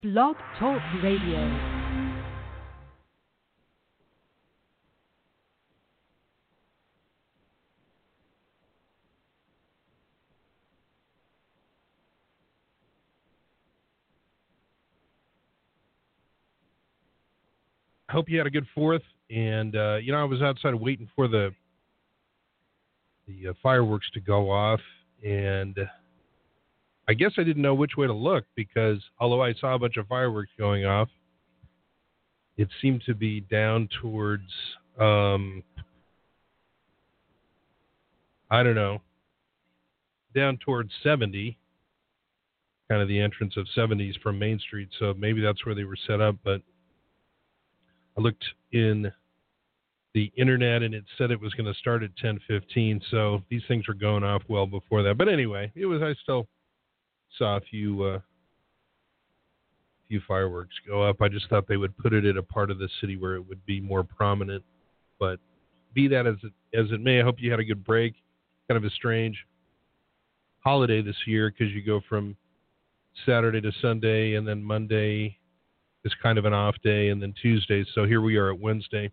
Blog Talk Radio. I hope you had a good Fourth. And, I was outside waiting for the fireworks to go off. And I guess I didn't know which way to look because although I saw a bunch of fireworks going off, it seemed to be down towards, down towards 70, kind of the entrance of 70s from Main Street. So maybe that's where they were set up. But I looked in the internet and it said it was going to start at 10:15. So these things were going off well before that. But anyway, I still saw a few fireworks go up. I just thought they would put it at a part of the city where it would be more prominent. But be that as it may, I hope you had a good break. Kind of a strange holiday this year because you go from Saturday to Sunday and then Monday is kind of an off day and then Tuesday. So here we are at Wednesday.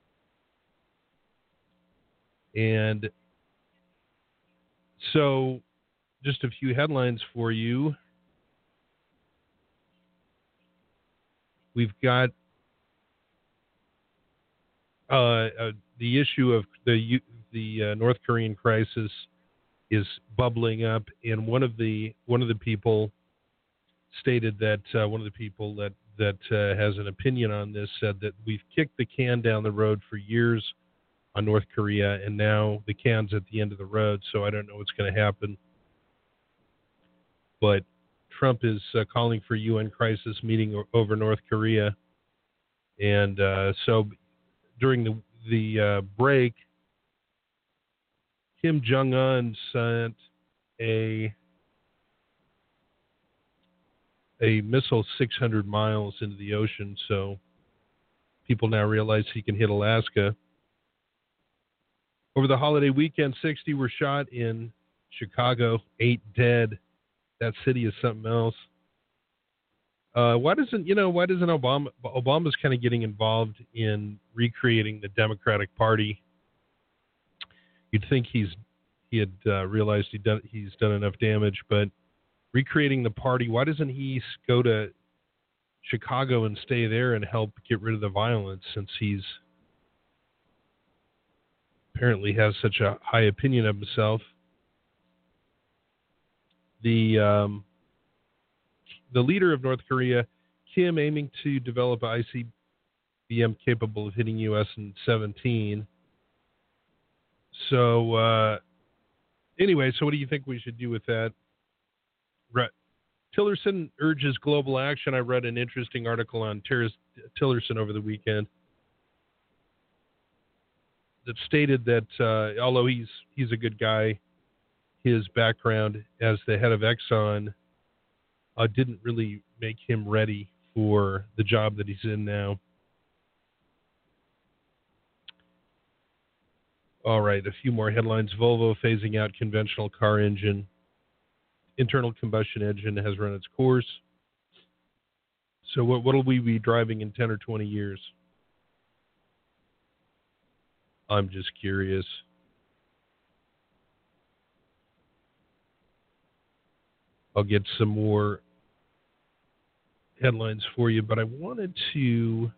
And so just a few headlines for you. We've got the issue of the North Korean crisis is bubbling up, and one of the people stated that one of the people that has an opinion on this said that we've kicked the can down the road for years on North Korea, and now the can's at the end of the road. So I don't know what's going to happen, but Trump is calling for UN crisis meeting over North Korea. And so during the break, Kim Jong-un sent a missile 600 miles into the ocean. So people now realize he can hit Alaska. Over the holiday weekend, 60 were shot in Chicago, 8 dead. That city is something else. Why doesn't Obama's kind of getting involved in recreating the Democratic Party? You'd think he had realized he's done enough damage, but recreating the party, why doesn't he go to Chicago and stay there and help get rid of the violence since he's apparently has such a high opinion of himself? The leader of North Korea, Kim, aiming to develop an ICBM capable of hitting U.S. in 17. So anyway, so what do you think we should do with that? Tillerson urges global action. I read an interesting article on Tillerson over the weekend that stated that although he's a good guy, his background as the head of Exxon didn't really make him ready for the job that he's in now. All right, a few more headlines. Volvo phasing out conventional car engine. Internal combustion engine has run its course. So what will we be driving in 10 or 20 years? I'm just curious. I'll get some more headlines for you, but I wanted to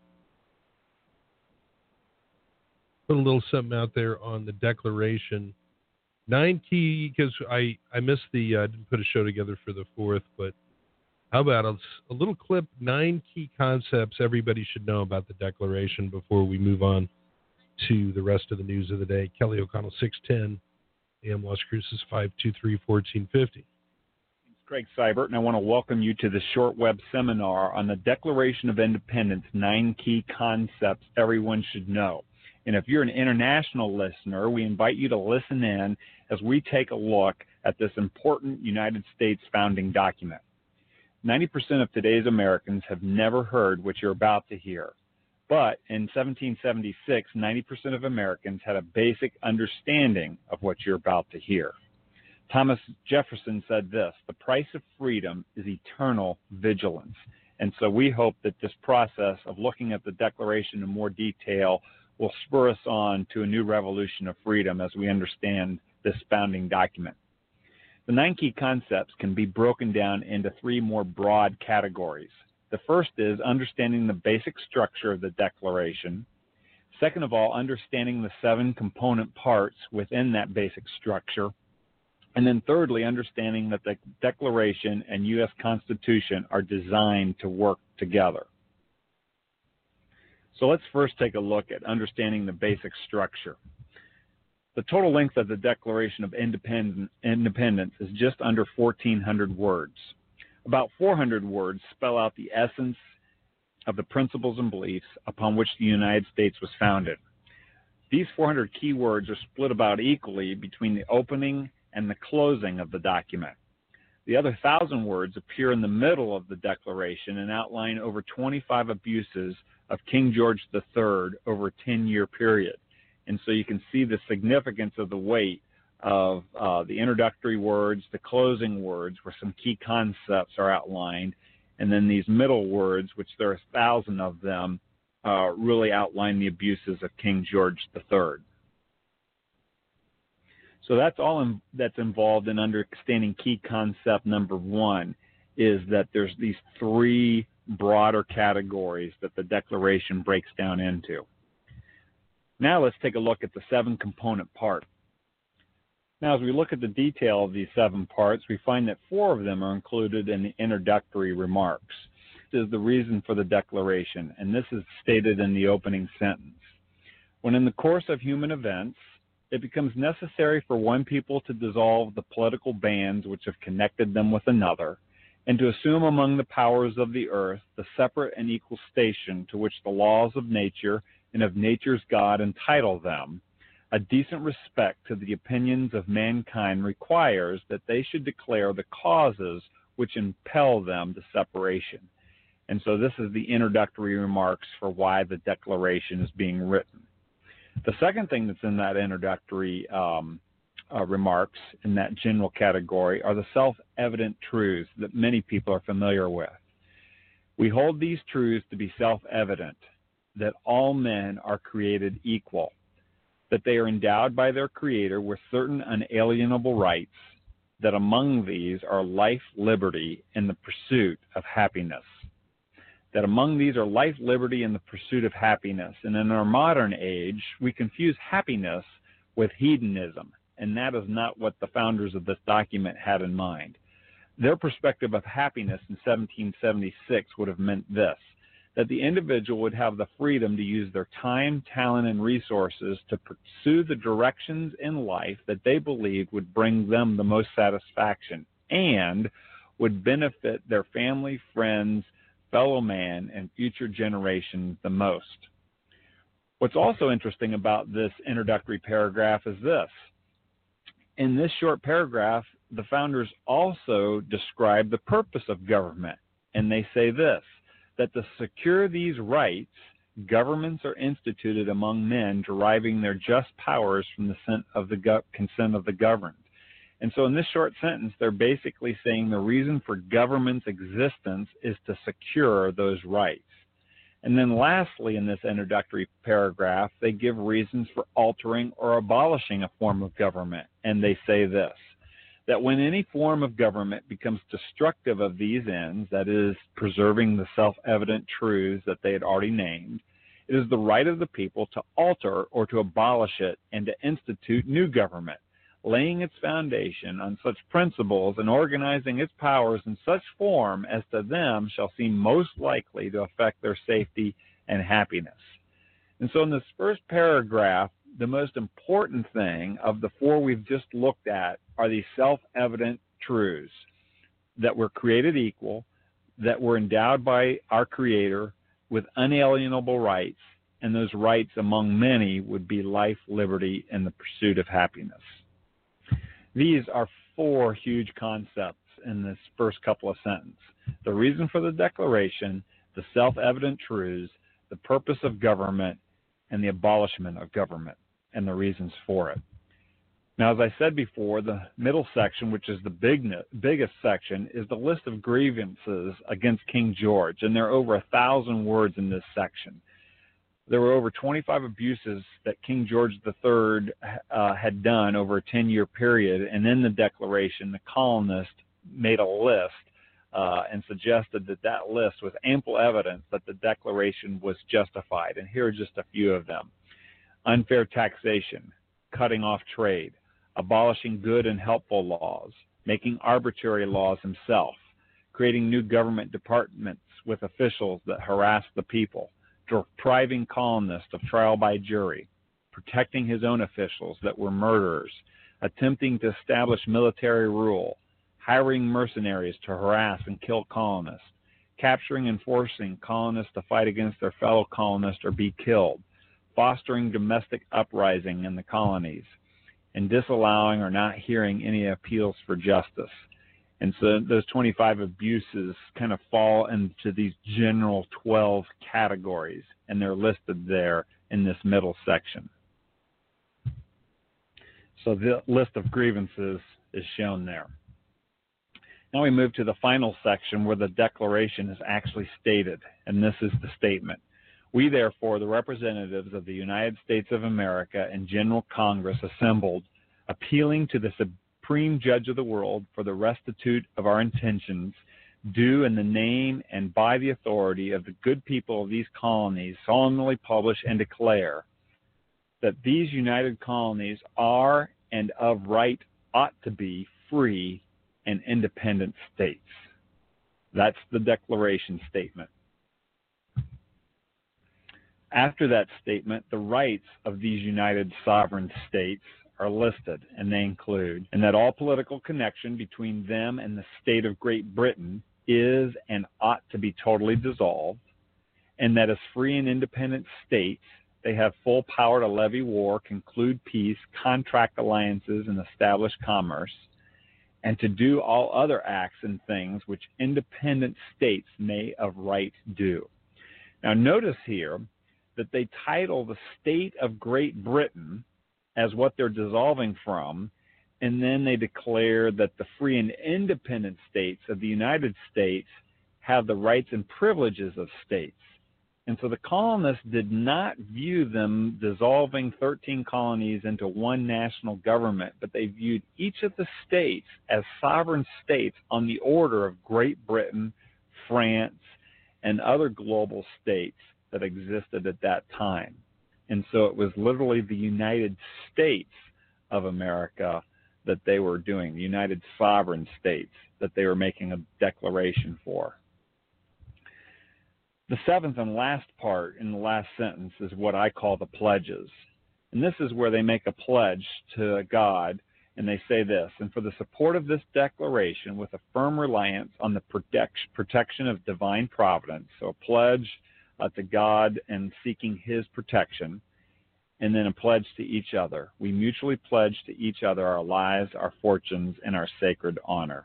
put a little something out there on the Declaration. 9 key, because I missed didn't put a show together for the 4th, but how about a little clip, 9 key concepts everybody should know about the Declaration before we move on to the rest of the news of the day. Kelly O'Connell, 610, AM Las Cruces, 523-1450. Craig Seibert, and I want to welcome you to the shortweb seminar on the Declaration of Independence, 9 key concepts everyone should know. And if you're an international listener, we invite you to listen in as we take a look at this important United States founding document. 90% of today's Americans have never heard what you're about to hear. But in 1776, 90% of Americans had a basic understanding of what you're about to hear. Thomas Jefferson said this: "The price of freedom is eternal vigilance." And so we hope that this process of looking at the Declaration in more detail will spur us on to a new revolution of freedom as we understand this founding document. The 9 key concepts can be broken down into 3 more broad categories. The first is understanding the basic structure of the Declaration. Second of all, understanding the 7 component parts within that basic structure. And then thirdly, understanding that the Declaration and U.S. Constitution are designed to work together. So let's first take a look at understanding the basic structure. The total length of the Declaration of Independence is just under 1,400 words. About 400 words spell out the essence of the principles and beliefs upon which the United States was founded. These 400 key words are split about equally between the opening and the closing of the document. The other 1,000 words appear in the middle of the Declaration and outline over 25 abuses of King George III over a 10-year period. And so you can see the significance of the weight of the introductory words, the closing words, where some key concepts are outlined, and then these middle words, which there are 1,000 of them, really outline the abuses of King George III. So that's all that's involved in understanding key concept number 1, is that there's these 3 broader categories that the Declaration breaks down into. Now let's take a look at the 7 component parts. Now, as we look at the detail of these 7 parts, we find that 4 of them are included in the introductory remarks. This is the reason for the Declaration, and this is stated in the opening sentence. When in the course of human events, it becomes necessary for one people to dissolve the political bands which have connected them with another, and to assume among the powers of the earth the separate and equal station to which the laws of nature and of nature's God entitle them, a decent respect to the opinions of mankind requires that they should declare the causes which impel them to separation. And so this is the introductory remarks for why the Declaration is being written. The second thing that's in that introductory remarks in that general category are the self-evident truths that many people are familiar with. We hold these truths to be self-evident, that all men are created equal, that they are endowed by their Creator with certain unalienable rights, that among these are life, liberty, and the pursuit of happiness. That among these are life, liberty, and the pursuit of happiness. And in our modern age, we confuse happiness with hedonism, and that is not what the founders of this document had in mind. Their perspective of happiness in 1776 would have meant this, that the individual would have the freedom to use their time, talent, and resources to pursue the directions in life that they believed would bring them the most satisfaction and would benefit their family, friends, fellow man, and future generations the most. What's also interesting about this introductory paragraph is this. In this short paragraph, the founders also describe the purpose of government, and they say this, that to secure these rights, governments are instituted among men deriving their just powers from the consent of the governed. And so in this short sentence, they're basically saying the reason for government's existence is to secure those rights. And then lastly, in this introductory paragraph, they give reasons for altering or abolishing a form of government. And they say this, that when any form of government becomes destructive of these ends, that is, preserving the self-evident truths that they had already named, it is the right of the people to alter or to abolish it and to institute new government, laying its foundation on such principles and organizing its powers in such form as to them shall seem most likely to affect their safety and happiness. And so in this first paragraph, the most important thing of the 4 we've just looked at are these self-evident truths, that we're created equal, that we're endowed by our Creator with unalienable rights, and those rights among many would be life, liberty, and the pursuit of happiness. These are 4 huge concepts in this first couple of sentences. The reason for the Declaration, the self-evident truths, the purpose of government, and the abolishment of government, and the reasons for it. Now, as I said before, the middle section, which is the biggest section, is the list of grievances against King George, and there are over 1,000 words in this section. There were over 25 abuses that King George III had done over a 10-year period, and in the Declaration, the colonists made a list and suggested that that list was ample evidence that the Declaration was justified. And here are just a few of them. Unfair taxation, cutting off trade, abolishing good and helpful laws, making arbitrary laws himself, creating new government departments with officials that harass the people, depriving colonists of trial by jury, protecting his own officials that were murderers, attempting to establish military rule, hiring mercenaries to harass and kill colonists, capturing and forcing colonists to fight against their fellow colonists or be killed, fostering domestic uprising in the colonies, and disallowing or not hearing any appeals for justice. And so those 25 abuses kind of fall into these general 12 categories, and they're listed there in this middle section. So the list of grievances is shown there. Now we move to the final section where the Declaration is actually stated, and this is the statement. We, therefore, the representatives of the United States of America and General Congress assembled, appealing to the Supreme Judge of the world for the restitute of our intentions, do in the name and by the authority of the good people of these colonies, solemnly publish and declare that these united colonies are and of right ought to be free and independent states. That's the Declaration statement. After that statement, the rights of these united sovereign states are listed, and they include, and that all political connection between them and the state of Great Britain is and ought to be totally dissolved, and that as free and independent states, they have full power to levy war, conclude peace, contract alliances, and establish commerce, and to do all other acts and things which independent states may of right do. Now notice here that they title the state of Great Britain as what they're dissolving from, and then they declare that the free and independent states of the United States have the rights and privileges of states. And so the colonists did not view them dissolving 13 colonies into one national government, but they viewed each of the states as sovereign states on the order of Great Britain, France, and other global states that existed at that time. And so it was literally the United States of America that they were doing, the United Sovereign States that they were making a declaration for. The seventh and last part in the last sentence is what I call the pledges. And this is where they make a pledge to God, and they say this: and for the support of this declaration with a firm reliance on the protection of divine providence, so a pledge to God and seeking his protection, and then a pledge to each other. We mutually pledge to each other our lives, our fortunes, and our sacred honor.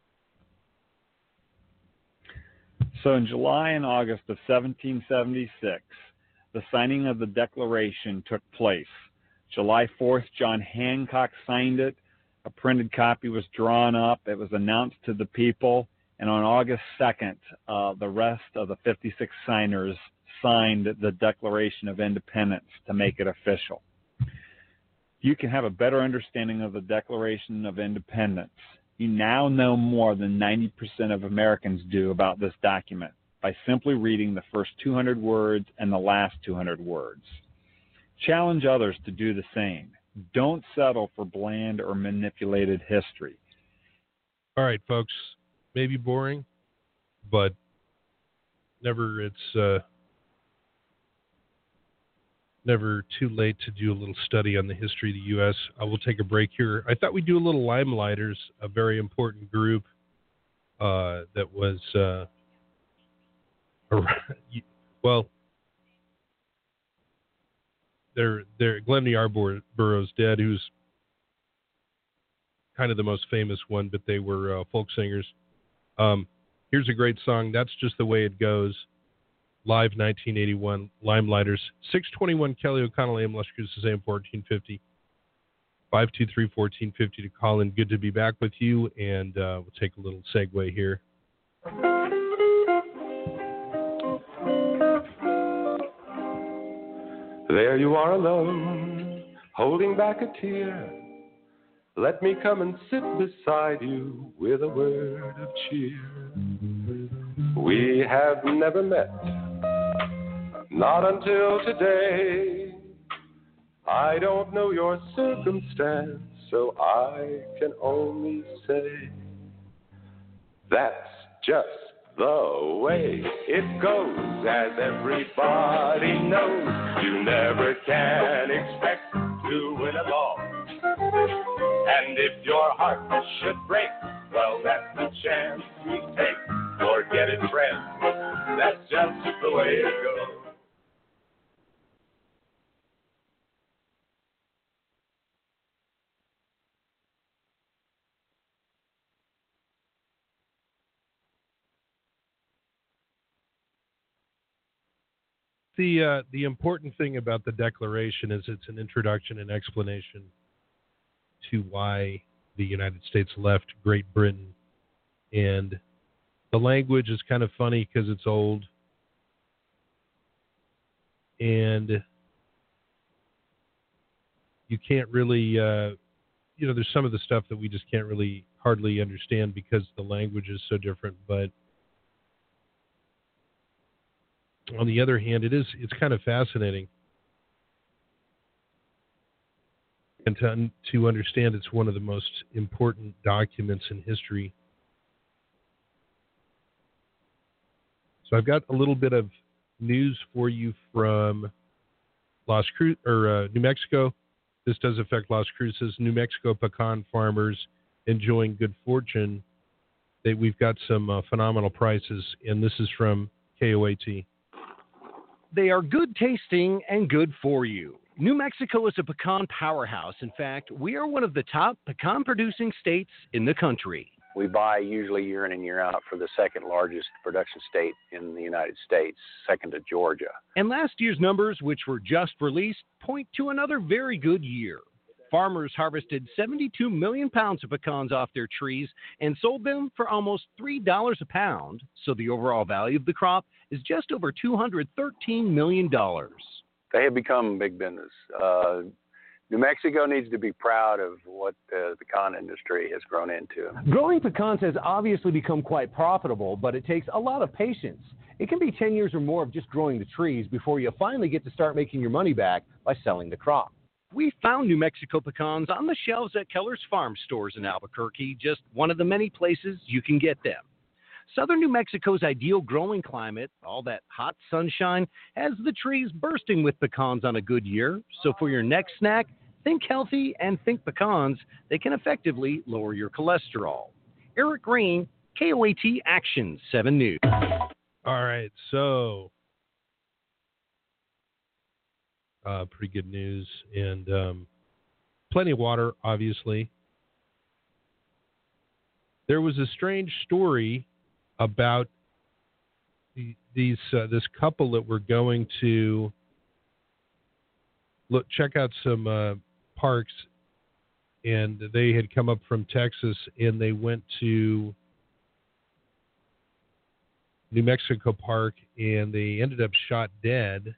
So in July and August of 1776, the signing of the Declaration took place. July 4th, John Hancock signed it. A printed copy was drawn up. It was announced to the people. And on August 2nd, the rest of the 56 signers signed the Declaration of Independence to make it official. You can have a better understanding of the Declaration of Independence. You now know more than 90% of Americans do about this document by simply reading the first 200 words and the last 200 words. Challenge others to do the same. Don't settle for bland or manipulated history. All right, folks. Maybe boring, but it's never too late to do a little study on the history of the U.S. I will take a break here. I thought we'd do a little Limelighters, a very important group that was, well, Glenn Yarborough's dead, who's kind of the most famous one, but they were folk singers. Here's a great song, That's Just the Way It Goes. Live 1981, Limelighters, 621 Kelly O'Connell AM, Las Cruces AM 1450. 523-1450 to call in. Good to be back with you, and we'll take a little segue here. There you are alone, holding back a tear. Let me come and sit beside you with a word of cheer. We have never met, not until today. I don't know your circumstance, so I can only say that's just the way it goes. As everybody knows, you never can expect to win along. And if your heart should break, well, that's the chance we take. Forget it, friend, that's just the way it goes. The important thing about the Declaration is it's an introduction and explanation to why the United States left Great Britain. And the language is kind of funny because it's old. And you can't really, there's some of the stuff that we just can't really hardly understand because the language is so different. But on the other hand, it's kind of fascinating. And to understand it's one of the most important documents in history. So I've got a little bit of news for you from New Mexico. This does affect Las Cruces. New Mexico pecan farmers enjoying good fortune. We've got some phenomenal prices, and this is from KOAT. They are good tasting and good for you. New Mexico is a pecan powerhouse. In fact, we are one of the top pecan producing states in the country. We buy usually year in and year out for the second largest production state in the United States, second to Georgia. And last year's numbers, which were just released, point to another very good year. Farmers harvested 72 million pounds of pecans off their trees and sold them for almost $3 a pound. So the overall value of the crop is just over $213 million. They have become big business. New Mexico needs to be proud of what the pecan industry has grown into. Growing pecans has obviously become quite profitable, but it takes a lot of patience. It can be 10 years or more of just growing the trees before you finally get to start making your money back by selling the crop. We found New Mexico pecans on the shelves at Keller's Farm Stores in Albuquerque, just one of the many places you can get them. Southern New Mexico's ideal growing climate, all that hot sunshine, has the trees bursting with pecans on a good year. So for your next snack, think healthy and think pecans. They can effectively lower your cholesterol. Eric Green, KOAT Action 7 News. All right, so pretty good news, and plenty of water, obviously. There was a strange story about this couple that were going to check out some parks, and they had come up from Texas, and they went to New Mexico Park, and they ended up shot dead.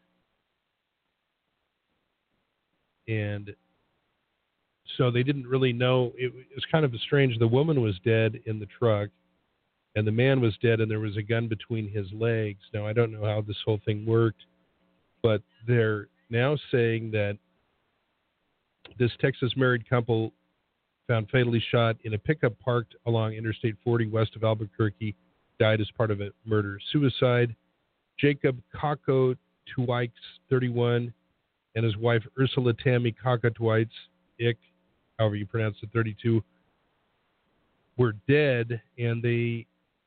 And so they didn't really know. It was kind of strange. The woman was dead in the truck, and the man was dead, and there was a gun between his legs. Now, I don't know how this whole thing worked, but they're now saying that this Texas married couple found fatally shot in a pickup parked along Interstate 40 west of Albuquerque died as part of a murder-suicide. Jacob Kako Tuikes, 31, and his wife Ursula Tammy Kakatwitz, however you pronounce it, 32, were dead, and they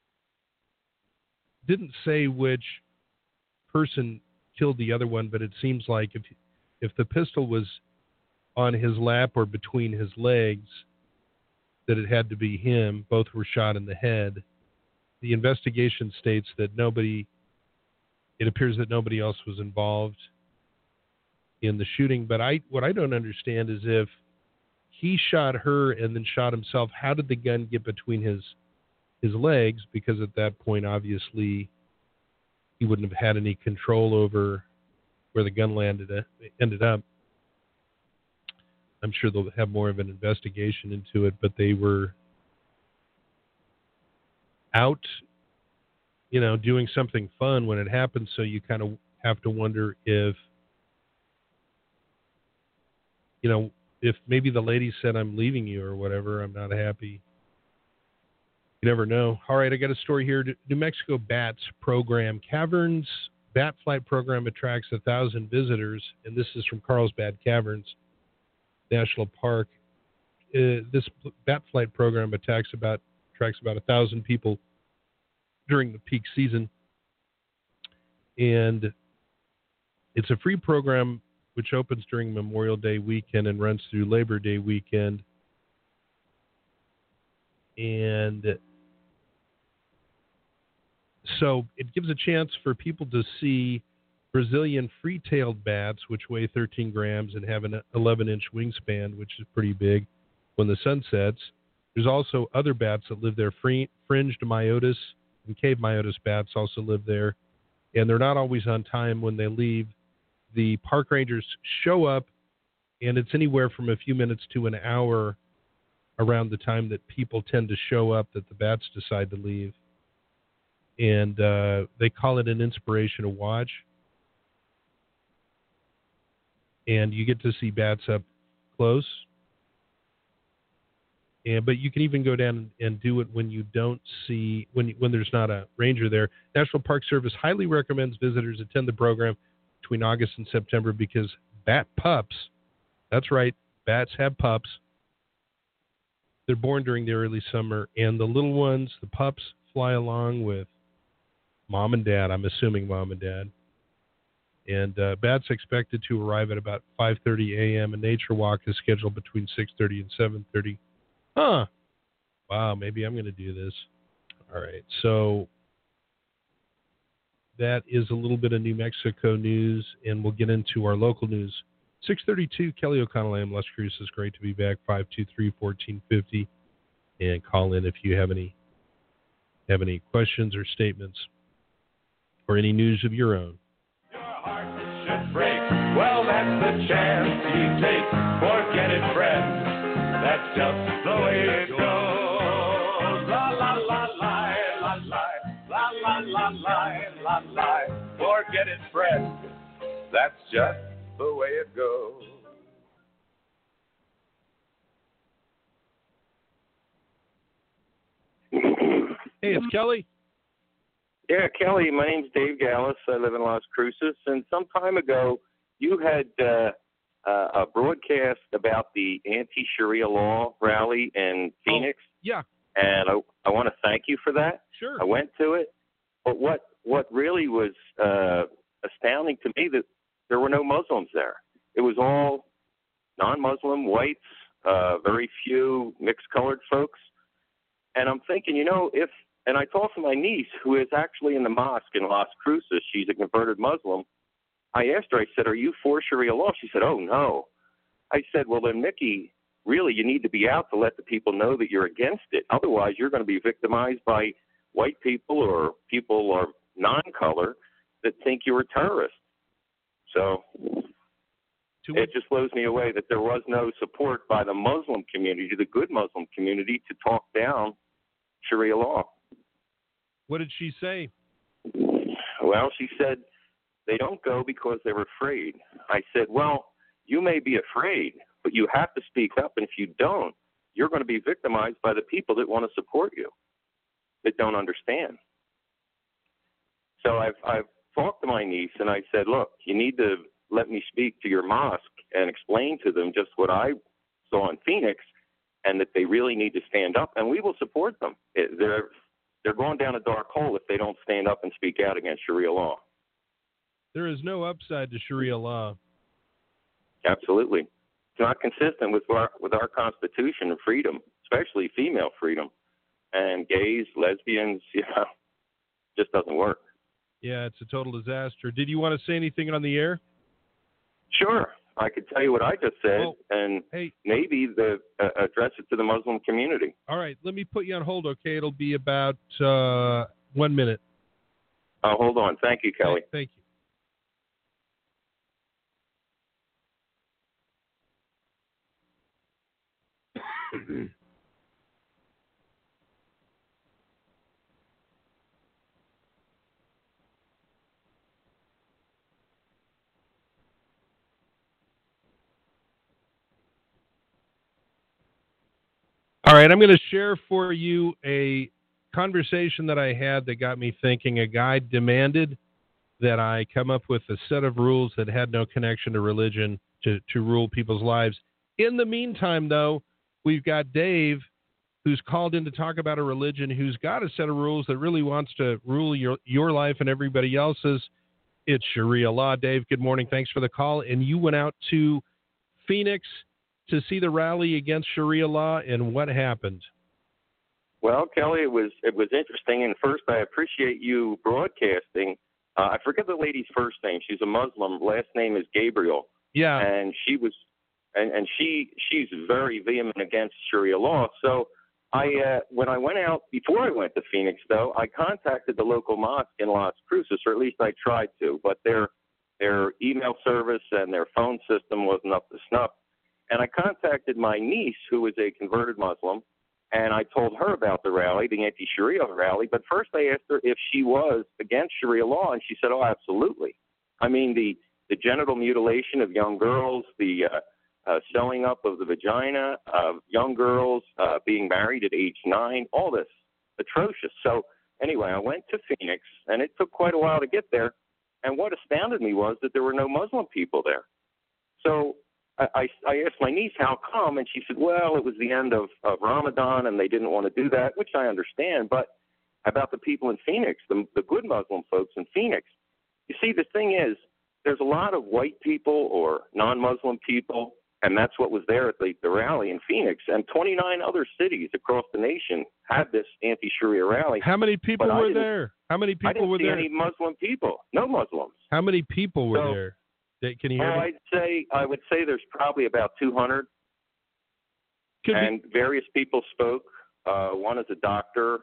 didn't say which person killed the other one, but it seems like if the pistol was on his lap or between his legs, that it had to be him. Both were shot in the head. The investigation states that it appears that nobody else was involved in the shooting, but what I don't understand is if he shot her and then shot himself. How did the gun get between his legs? Because at that point, obviously, he wouldn't have had any control over where the gun ended up. I'm sure they'll have more of an investigation into it, but they were out, doing something fun when it happened, so you kind of have to wonder if, if maybe the lady said, I'm leaving you or whatever, I'm not happy. You never know. All right, I got a story here. New Mexico Bats program. Caverns Bat Flight program attracts 1,000 visitors, and this is from Carlsbad Caverns National Park. This Bat Flight program attracts about 1,000 people during the peak season, and it's a free program which opens during Memorial Day weekend and runs through Labor Day weekend. And so it gives a chance for people to see Brazilian free-tailed bats, which weigh 13 grams and have an 11-inch wingspan, which is pretty big when the sun sets. There's also other bats that live there. Fringed myotis and cave myotis bats also live there, and they're not always on time when they leave. The park rangers show up, and it's anywhere from a few minutes to an hour around the time that people tend to show up that the bats decide to leave. And they call it an inspiration to watch. And you get to see bats up close. But you can even go down and do it when you don't see, when there's not a ranger there. National Park Service highly recommends visitors attend the program between August and September because bat pups, that's right, bats have pups. They're born during the early summer, and the little ones, the pups, fly along with mom and dad. I'm assuming mom and dad. And bats expected to arrive at about 5:30 a.m. A nature walk is scheduled between 6:30 and 7:30. Huh. Wow, maybe I'm going to do this. All right, so that is a little bit of New Mexico news, and we'll get into our local news. 632, Kelly O'Connell, AM Las Cruces. Great to be back. 523-1450. And call in if you have any questions or statements or any news of your own. Your heart should break. Well, that's the chance you take. Forget it, friend. That's just the way it goes. La la la la la la la la la la la. Forget it, friend. That's just the way it goes. Hey, it's Kelly. Yeah, Kelly, my name's Dave Gallus. I live in Las Cruces. And some time ago, you had a broadcast about the anti-Sharia law rally in Phoenix. Yeah. And I want to thank you for that. Sure. I went to it. But what really was astounding to me, that there were no Muslims there. It was all non-Muslim, whites, very few mixed-colored folks. And I'm thinking, and I talked to my niece, who is actually in the mosque in Las Cruces. She's a converted Muslim. I asked her, I said, are you for Sharia law? She said, oh, no. I said, well, then, Mickey, really, you need to be out to let the people know that you're against it. Otherwise, you're going to be victimized by white people or people or non-color that think you're a terrorist. So it just blows me away that there was no support by the Muslim community, the good Muslim community, to talk down Sharia law. What did she say? Well, she said they don't go because they're afraid. I said, well, you may be afraid, but you have to speak up, and if you don't, you're going to be victimized by the people that want to support you, that don't understand. So I've talked to my niece, and I said, look, you need to let me speak to your mosque and explain to them just what I saw in Phoenix, and that they really need to stand up, and we will support them. They're going down a dark hole if they don't stand up and speak out against Sharia law. There is no upside to Sharia law. Absolutely. It's not consistent with our Constitution and freedom, especially female freedom. And gays, lesbians, just doesn't work. Yeah, it's a total disaster. Did you want to say anything on the air? Sure. I could tell you what I just said, and maybe address it to the Muslim community. All right, let me put you on hold, okay? It'll be about 1 minute. Hold on. Thank you, Kelly. Thank you. All right, I'm going to share for you a conversation that I had that got me thinking. A guy demanded that I come up with a set of rules that had no connection to religion to rule people's lives. In the meantime, though, we've got Dave, who's called in to talk about a religion, who's got a set of rules that really wants to rule your life and everybody else's. It's Sharia law. Dave, good morning. Thanks for the call. And you went out to Phoenix to see the rally against Sharia law, and what happened? Well, Kelly, it was interesting. And first, I appreciate you broadcasting. I forget the lady's first name. She's a Muslim. Last name is Gabriel. Yeah. And she was, and she's very vehement against Sharia law. So when I went out, before I went to Phoenix, though, I contacted the local mosque in Las Cruces, or at least I tried to, but their email service and their phone system wasn't up to snuff. And I contacted my niece, who was a converted Muslim, and I told her about the rally, the anti-Sharia rally. But first I asked her if she was against Sharia law, and she said, oh, absolutely. I mean, the genital mutilation of young girls, the sewing up of the vagina of young girls, being married at age 9, all this, atrocious. So anyway, I went to Phoenix, and it took quite a while to get there. And what astounded me was that there were no Muslim people there. So I asked my niece how come, and she said, well, it was the end of Ramadan, and they didn't want to do that, which I understand. But about the people in Phoenix, the good Muslim folks in Phoenix, you see, the thing is, there's a lot of white people or non-Muslim people, and that's what was there at the rally in Phoenix. And 29 other cities across the nation had this anti-Sharia rally. How many people were there? How many people were there? I didn't see any Muslim people. No Muslims. How many people were there? Can you hear me? I would say there's probably about 200. And various people spoke. One is a doctor.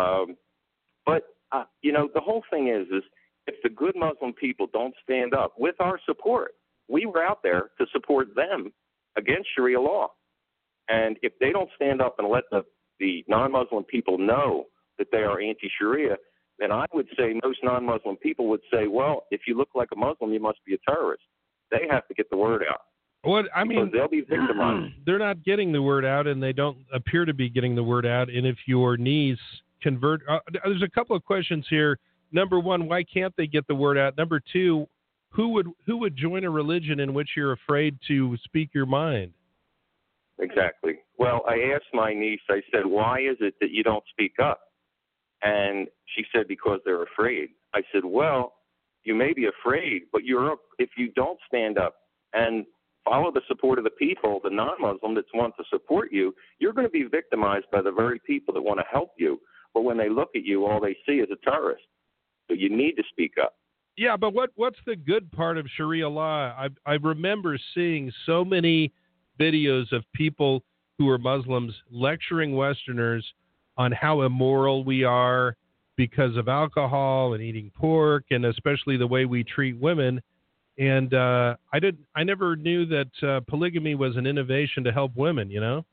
But the whole thing is if the good Muslim people don't stand up with our support, we were out there to support them against Sharia law. And if they don't stand up and let the non-Muslim people know that they are anti-Sharia, then I would say most non-Muslim people would say, well, if you look like a Muslim, you must be a terrorist. They have to get the word out. What I mean, they'll be victimized. They're not getting the word out, and they don't appear to be getting the word out. And if your niece convert, there's a couple of questions here. Number one, why can't they get the word out? Number two, who would join a religion in which you're afraid to speak your mind? Exactly. Well, I asked my niece. I said, "Why is it that you don't speak up?" And she said, "Because they're afraid." I said, "Well, you may be afraid, but if you don't stand up and follow the support of the people, the non-Muslim that want to support you, you're going to be victimized by the very people that want to help you. But when they look at you, all they see is a terrorist. So you need to speak up." Yeah, but what's the good part of Sharia law? I remember seeing so many videos of people who are Muslims lecturing Westerners on how immoral we are because of alcohol and eating pork, and especially the way we treat women. And I never knew that polygamy was an innovation to help women, you know?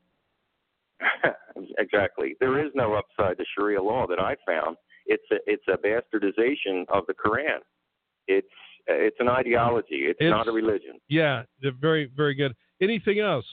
Exactly. There is no upside to Sharia law that I found. It's a bastardization of the Quran. It's an ideology. It's not a religion. Yeah, very, very good. Anything else?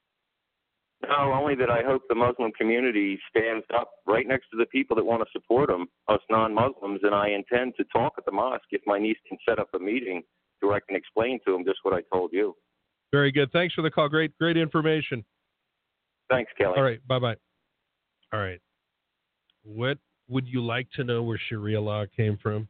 No, only that I hope the Muslim community stands up right next to the people that want to support them, us non-Muslims, and I intend to talk at the mosque if my niece can set up a meeting so I can explain to them just what I told you. Very good. Thanks for the call. Great information. Thanks, Kelly. All right, bye-bye. All right. What would you like to know where Sharia law came from?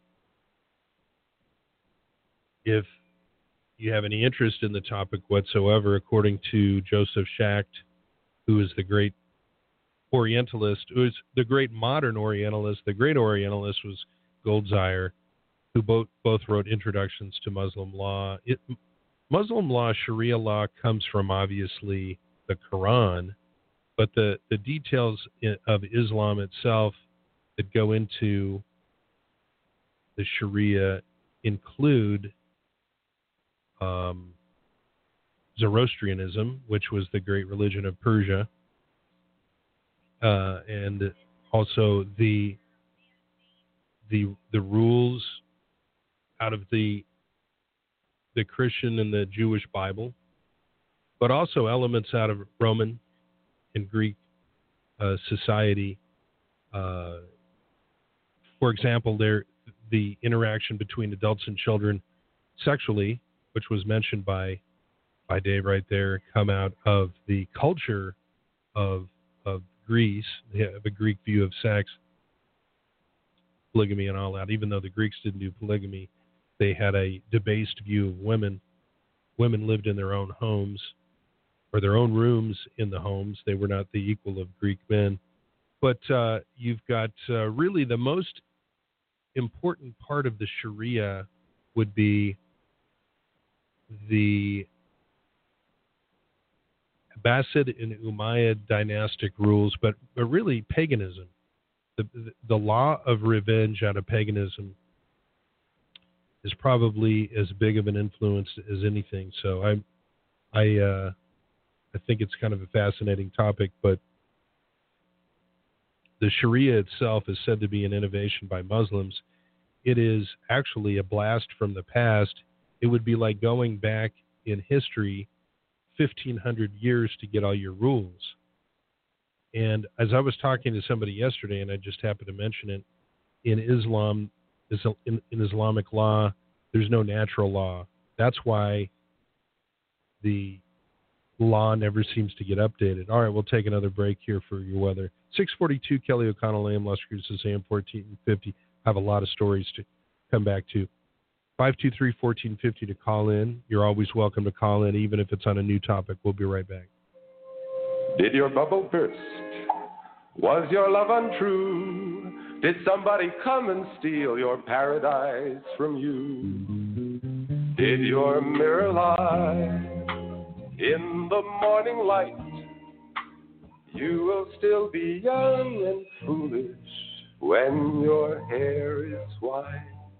If you have any interest in the topic whatsoever, according to Joseph Schacht, who is the great Orientalist, who is the great modern Orientalist. The great Orientalist was Goldziher, who both wrote introductions to Muslim law. Muslim law, Sharia law, comes from obviously the Quran, but the details of Islam itself that go into the Sharia include Zoroastrianism, which was the great religion of Persia, and also the rules out of the Christian and the Jewish Bible, but also elements out of Roman and Greek society. For example, the interaction between adults and children sexually, which was mentioned by Dave right there, come out of the culture of Greece. They have a Greek view of sex, polygamy and all that. Even though the Greeks didn't do polygamy, they had a debased view of women. Women lived in their own homes or their own rooms in the homes. They were not the equal of Greek men. But you've got really the most important part of the Sharia would be the Abbasid and Umayyad dynastic rules, but really paganism. The law of revenge out of paganism is probably as big of an influence as anything. So I think it's kind of a fascinating topic, but the Sharia itself is said to be an innovation by Muslims. It is actually a blast from the past. It would be like going back in history 1,500 years to get all your rules. And as I was talking to somebody yesterday, and I just happened to mention it, in Islam, in Islamic law, there's no natural law. That's why the law never seems to get updated. All right, we'll take another break here for your weather. 642 Kelly O'Connell, AM Las Cruces, AM 1450. I have a lot of stories to come back to. 523-1450 to call in. You're always welcome to call in, even if it's on a new topic. We'll be right back. Did your bubble burst? Was your love untrue? Did somebody come and steal your paradise from you? Did your mirror lie in the morning light? You will still be young and foolish when your hair is white.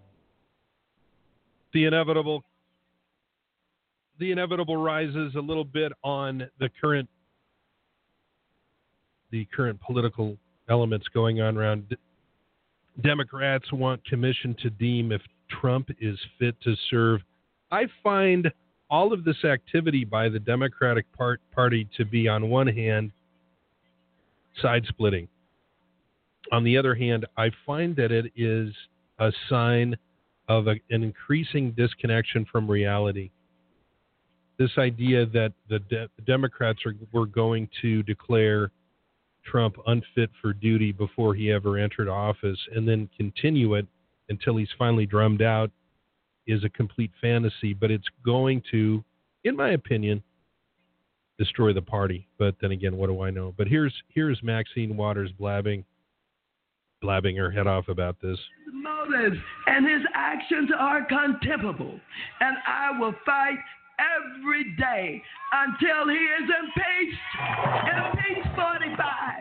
The inevitable rises a little bit on the current political elements going on around. Democrats want commission to deem if Trump is fit to serve. I find all of this activity by the Democratic Party to be, on one hand, side-splitting. On the other hand, I find that it is a sign of an increasing disconnection from reality. This idea that the Democrats were going to declare Trump unfit for duty before he ever entered office and then continue it until he's finally drummed out is a complete fantasy, but it's going to, in my opinion, destroy the party. But then again, what do I know? But here's Maxine Waters blabbing her head off about this. His motives and his actions are contemptible, and I will fight every day until he is impeached. Impeach 45.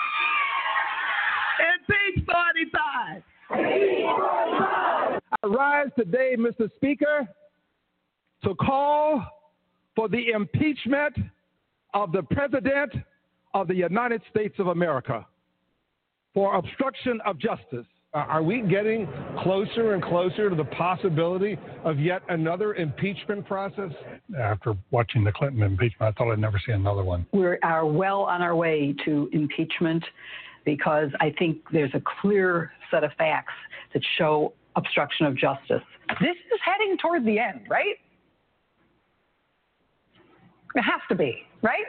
Impeach 45. I rise today, Mr. Speaker, to call for the impeachment of the President of the United States of America for obstruction of justice. Are we getting closer and closer to the possibility of yet another impeachment process? After watching the Clinton impeachment, I thought I'd never see another one. We are well on our way to impeachment because I think there's a clear set of facts that show obstruction of justice. This is heading toward the end, right? It has to be, right?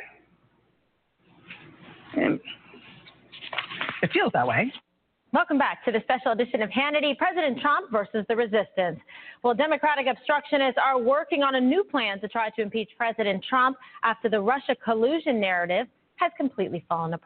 And it feels that way. Welcome back to the special edition of Hannity, President Trump versus the resistance. Well, Democratic obstructionists are working on a new plan to try to impeach President Trump after the Russia collusion narrative has completely fallen apart.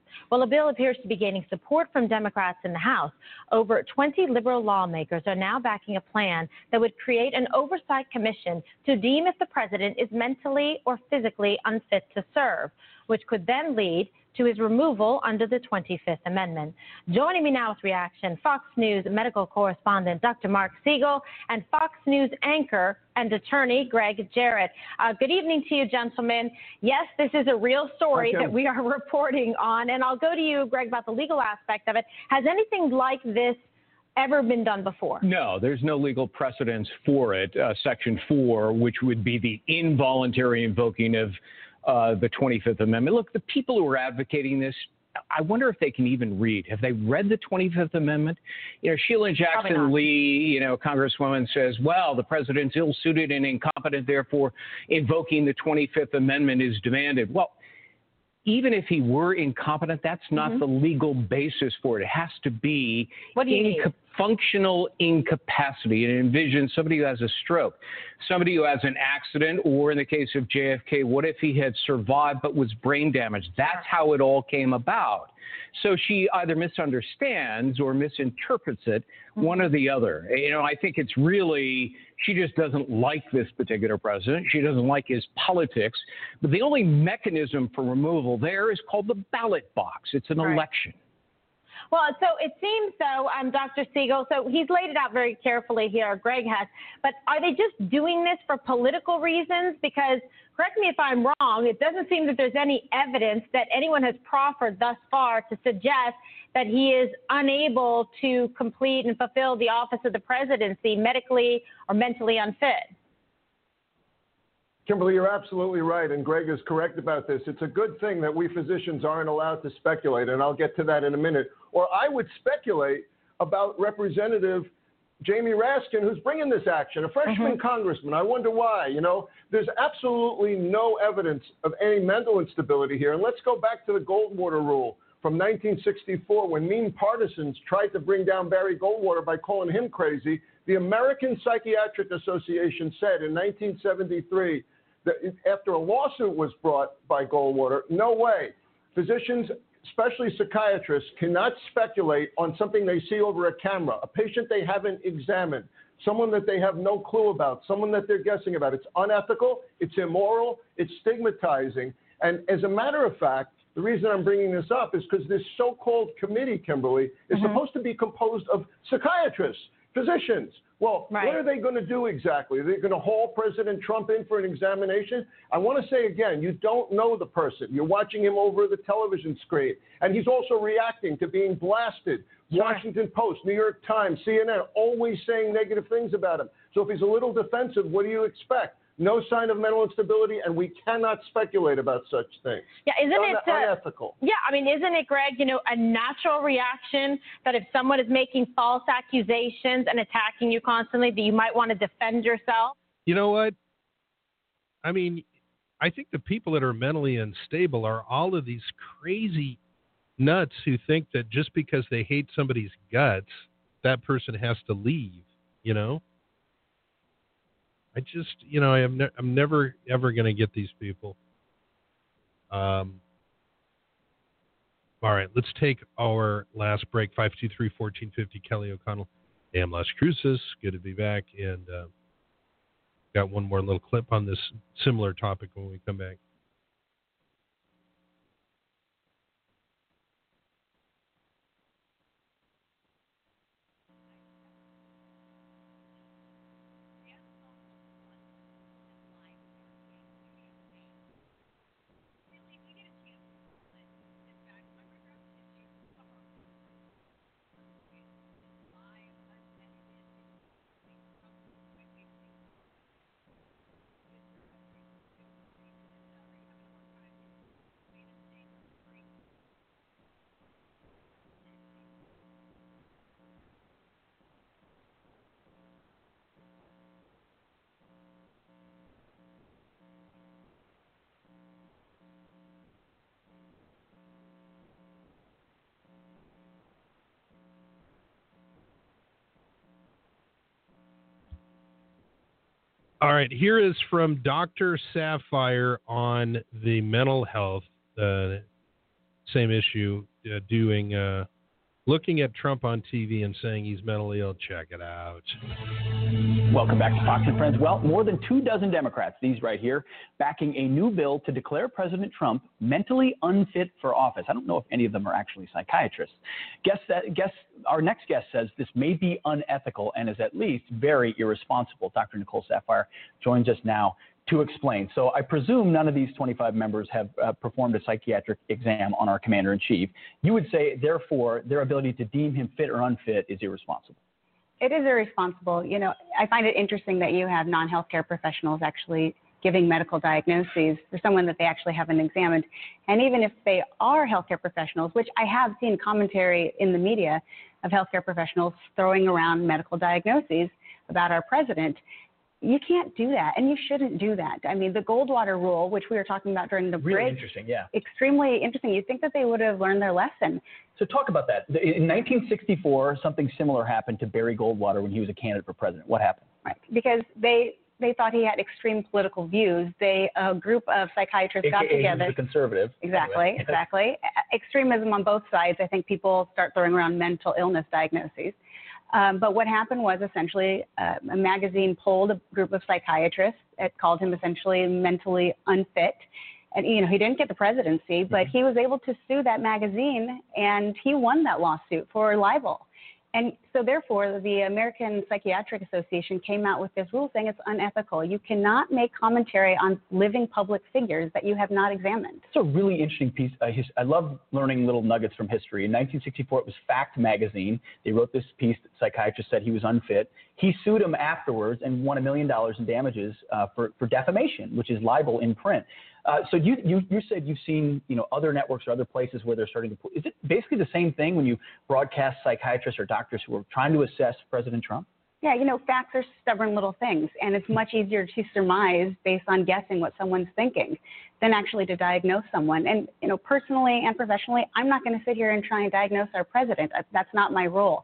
Well, a bill appears to be gaining support from Democrats in the House. Over 20 liberal lawmakers are now backing a plan that would create an oversight commission to deem if the president is mentally or physically unfit to serve, which could then lead to his removal under the 25th Amendment. Joining me now with reaction, Fox News medical correspondent Dr. Mark Siegel and Fox News anchor and attorney Greg Jarrett. Good evening to you, gentlemen. Yes, this is a real story that we are reporting on, and I'll go to you, Greg, about the legal aspect of it. Has anything like this ever been done before? No, there's no legal precedence for it. Section 4, which would be the involuntary invoking of the 25th Amendment. Look, the people who are advocating this, I wonder if they can even read. Have they read the 25th Amendment? You know, Sheila Jackson Lee, Congresswoman, says, well, the president's ill-suited and incompetent, therefore invoking the 25th Amendment is demanded. Well, even if he were incompetent, that's not the legal basis for it. It has to be functional incapacity. It envisions somebody who has a stroke, somebody who has an accident, or in the case of JFK, what if he had survived but was brain damaged? That's how it all came about. So she either misunderstands or misinterprets it, one or the other. I think it's really, she just doesn't like this particular president. She doesn't like his politics. But the only mechanism for removal there is called the ballot box. It's an election. Well, so it seems so, Dr. Siegel, so he's laid it out very carefully here, Greg has, but are they just doing this for political reasons? Because, correct me if I'm wrong, it doesn't seem that there's any evidence that anyone has proffered thus far to suggest that he is unable to complete and fulfill the office of the presidency medically or mentally unfit. Kimberly, you're absolutely right, and Greg is correct about this. It's a good thing that we physicians aren't allowed to speculate, and I'll get to that in a minute. Or I would speculate about Representative Jamie Raskin, who's bringing this action, a freshman congressman. I wonder why. There's absolutely no evidence of any mental instability here. And let's go back to the Goldwater rule from 1964, when mean partisans tried to bring down Barry Goldwater by calling him crazy. The American Psychiatric Association said in 1973 that after a lawsuit was brought by Goldwater, no way. Physicians, especially psychiatrists, cannot speculate on something they see over a camera, a patient they haven't examined, someone that they have no clue about, someone that they're guessing about. It's unethical, it's immoral, it's stigmatizing. And as a matter of fact, the reason I'm bringing this up is because this so-called committee, Kimberly, is supposed to be composed of psychiatrists, physicians. Well, what are they going to do exactly? Are they going to haul President Trump in for an examination? I want to say again, you don't know the person. You're watching him over the television screen. And he's also reacting to being blasted. Washington Post, New York Times, CNN, always saying negative things about him. So if he's a little defensive, what do you expect? No sign of mental instability, and we cannot speculate about such things. Yeah, isn't it unethical? Yeah, I mean, isn't it, Greg, a natural reaction that if someone is making false accusations and attacking you constantly, that you might want to defend yourself? You know what? I mean, I think the people that are mentally unstable are all of these crazy nuts who think that just because they hate somebody's guts, that person has to leave, I just, I'm never, ever going to get these people. All right, let's take our last break. 523-1450, Kelly O'Connell. Damn Las Cruces. Good to be back. And got one more little clip on this similar topic when we come back. All right, here is from Dr. Sapphire on the mental health same issue, looking at Trump on TV and saying he's mentally ill. Check it out. Welcome back to Fox and Friends. Well, more than 24 Democrats, these right here, backing a new bill to declare President Trump mentally unfit for office. I don't know if any of them are actually psychiatrists. Our next guest says this may be unethical and is at least very irresponsible. Dr. Nicole Saphier joins us now to explain. So I presume none of these 25 members have performed a psychiatric exam on our commander-in-chief. You would say, therefore, their ability to deem him fit or unfit is irresponsible. It is irresponsible. You know, I find it interesting that you have non-healthcare professionals actually giving medical diagnoses for someone that they actually haven't examined. And even if they are healthcare professionals, which I have seen commentary in the media of healthcare professionals throwing around medical diagnoses about our president, you can't do that, and you shouldn't do that. I mean, the Goldwater rule, which we were talking about during the break, really interesting, yeah. Extremely interesting. You'd think that they would have learned their lesson. So talk about that. In 1964, something similar happened to Barry Goldwater when he was a candidate for president. What happened? Right, because they thought he had extreme political views. A group of psychiatrists got together. He was a conservative. Exactly, exactly. Extremism on both sides. I think people start throwing around mental illness diagnoses. But what happened was essentially a magazine polled a group of psychiatrists. It called him essentially mentally unfit. And, you know, he didn't get the presidency, but he was able to sue that magazine, and he won that lawsuit for libel. And so therefore, the American Psychiatric Association came out with this rule saying it's unethical. You cannot make commentary on living public figures that you have not examined. It's a really interesting piece. I love learning little nuggets from history. In 1964, it was Fact magazine. They wrote this piece that psychiatrists said he was unfit. He sued them afterwards and won $1 million in damages for defamation, which is libel in print. So you said you've seen, you know, other networks or other places where they're starting to put, is it basically the same thing when you broadcast psychiatrists or doctors who are trying to assess President Trump? Yeah, you know, facts are stubborn little things, and it's much easier to surmise based on guessing what someone's thinking than actually to diagnose someone. And, you know, personally and professionally, I'm not going to sit here and try and diagnose our president. That's not my role.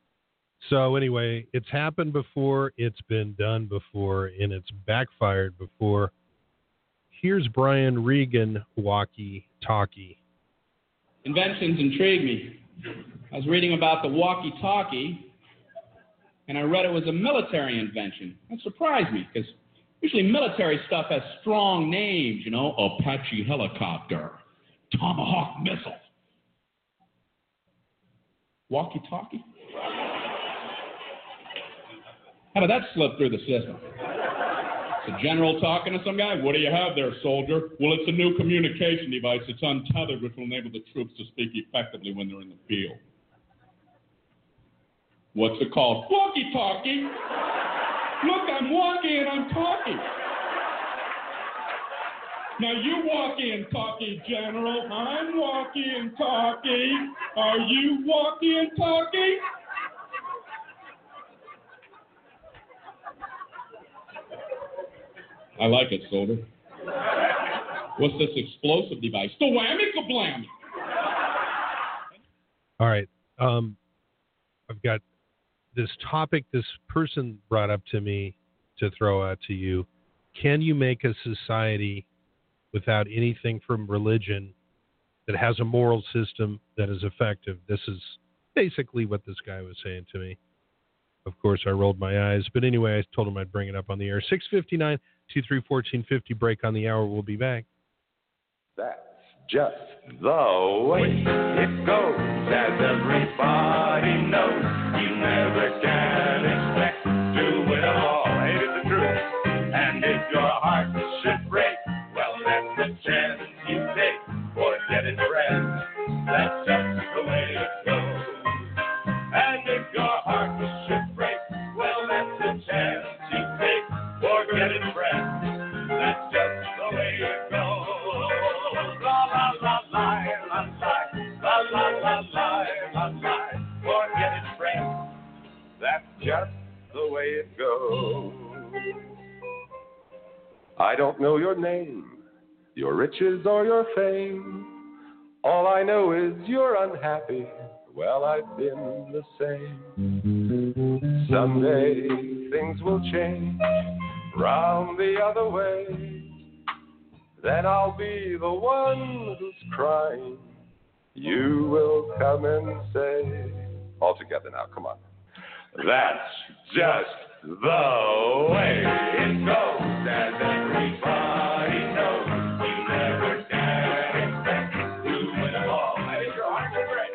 So anyway, it's happened before, it's been done before, and it's backfired before. Here's Brian Regan walkie-talkie. Inventions intrigue me. I was reading about the walkie-talkie, and I read it was a military invention. That surprised me, because usually military stuff has strong names, you know, Apache helicopter, Tomahawk missile. Walkie-talkie? How did that slip through the system? The general talking to some guy? What do you have there, soldier? Well, it's a new communication device. It's untethered, which will enable the troops to speak effectively when they're in the field. What's it called? Walkie-talkie. Look, I'm walking and I'm talking. Now you walkie and talkie, General. I'm walkie and talkie. Are you walkie and talkie? I like it, soldier. What's this explosive device? The whammy-kablammy. All right. I've got this topic this person brought up to me to throw out to you. Can you make a society without anything from religion that has a moral system that is effective? This is basically what this guy was saying to me. Of course, I rolled my eyes. But anyway, I told him I'd bring it up on the air. 659 234-1450, break on the hour. We'll be back. That's just the way it goes. As everybody knows, you never can expect to win them all. Ain't it the truth? And if your heart should break, well, that's the chance you take. Forget it, friend. That's just the way it goes. And if your heart should break, well, that's the chance you take. Forget it, friend. That's just the way it goes. La la la la la la la la la la la. Forget it, friend. That's just the way it goes. I don't know your name, your riches or your fame. All I know is you're unhappy. Well, I've been the same. Someday things will change round the other way. Then I'll be the one who's crying you will come and say, all together now, come on. That's just the way it goes, as everybody knows. You never can expect to win it all. And if your heart should break,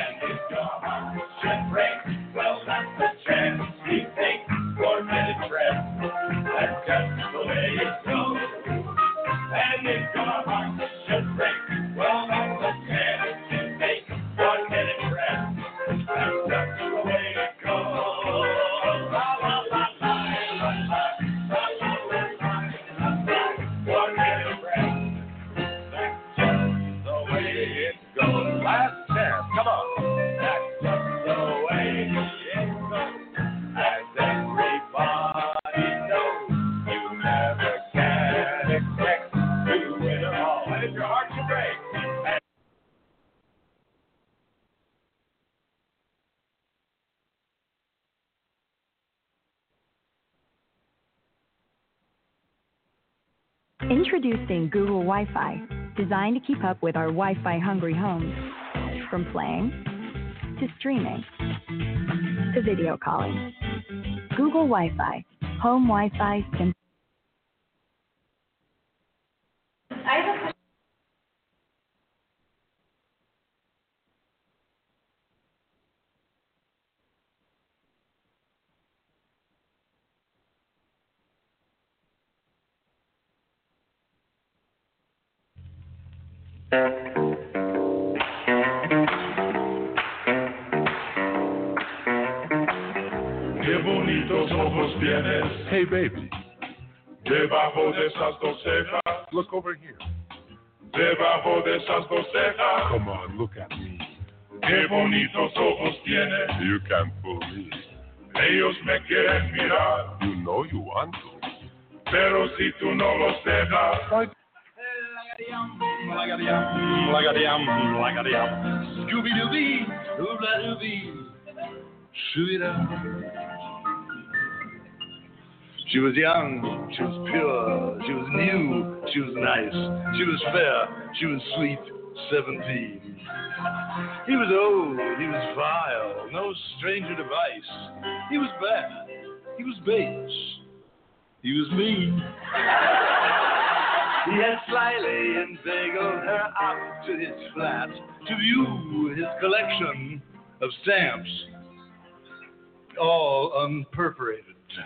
well, that's the chance we take for minute trend. That's just the way it goes. And if your heart should break, well, that's the chance you take for minute trend. That's just the way it goes. La la la la la la la la la la. For minute trend. That's just the way it goes. Last chance, come on. That's just the way it goes. As everybody knows, you never can expect to win it all. And if your heart should break, Introducing Google Wi-Fi, designed to keep up with our Wi-Fi hungry homes. From playing, to streaming, to video calling. Google Wi-Fi, home Wi-Fi simple. Qué bonitos ojos tienes. Hey, baby. Debajo de esas dos cejas. Look over here. Debajo de esas dos cejas. Come on, look at me. Qué bonitos ojos tienes. You can't fool me. Ellos me quieren mirar. You know you want to. Pero si tú no los dejas. Scooby-Dooby, oobla-dooby, shoo-be-da. She was young, she was pure, she was new, she was nice, she was fair, she was sweet, 17. He was old, he was vile, no stranger to vice. He was bad, he was base, he was mean. He had slyly inveigled her out to his flat to view his collection of stamps, all unperforated.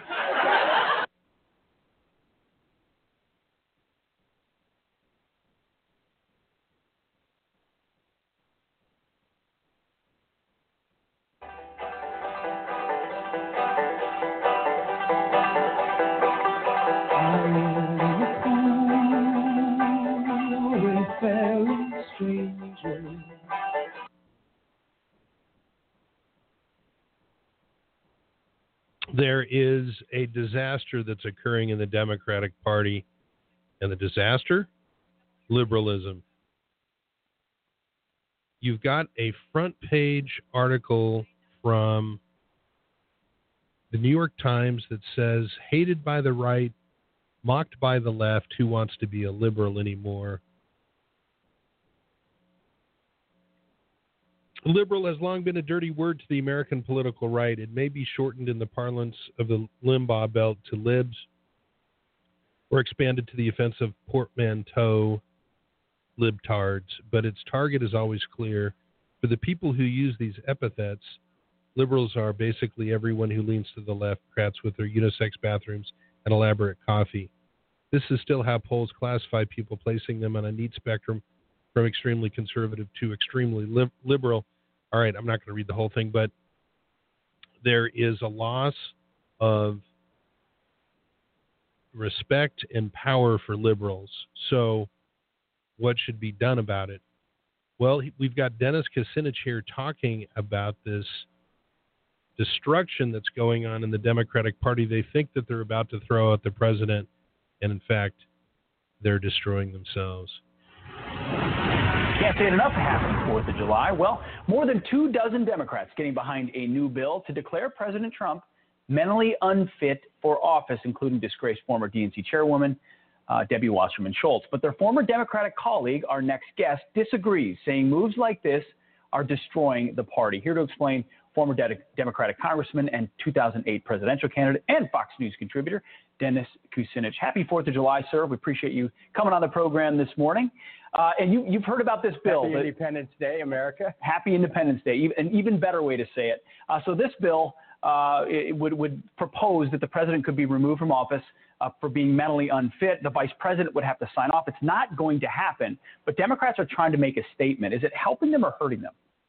There is a disaster that's occurring in the Democratic Party, and the disaster? Liberalism. You've got a front page article from the New York Times that says, hated by the right, mocked by the left, who wants to be a liberal anymore? Liberal has long been a dirty word to the American political right. It may be shortened in the parlance of the Limbaugh belt to libs, or expanded to the offensive portmanteau libtards, but its target is always clear. For the people who use these epithets, liberals are basically everyone who leans to the left, crats with their unisex bathrooms and elaborate coffee. This is still how polls classify people, placing them on a neat spectrum from extremely conservative to extremely liberal. All right, I'm not going to read the whole thing, but there is a loss of respect and power for liberals. So what should be done about it? Well, we've got Dennis Kucinich here talking about this destruction that's going on in the Democratic Party. They think that they're about to throw out the president, and in fact, they're destroying themselves. Can't say it enough happened 4th of July. Well, more than 24 Democrats getting behind a new bill to declare President Trump mentally unfit for office, including disgraced former DNC chairwoman Debbie Wasserman Schultz. But their former Democratic colleague, our next guest, disagrees, saying moves like this are destroying the party. Here to explain, former Democratic Congressman and 2008 presidential candidate and Fox News contributor, Dennis Kucinich. Happy 4th of July, sir. We appreciate you coming on the program this morning. And you've heard about this bill. Happy Independence Day, America. Happy Independence Day, an even better way to say it. So this bill it would propose that the president could be removed from office for being mentally unfit. The vice president would have to sign off. It's not going to happen, but Democrats are trying to make a statement. Is it helping them or hurting them?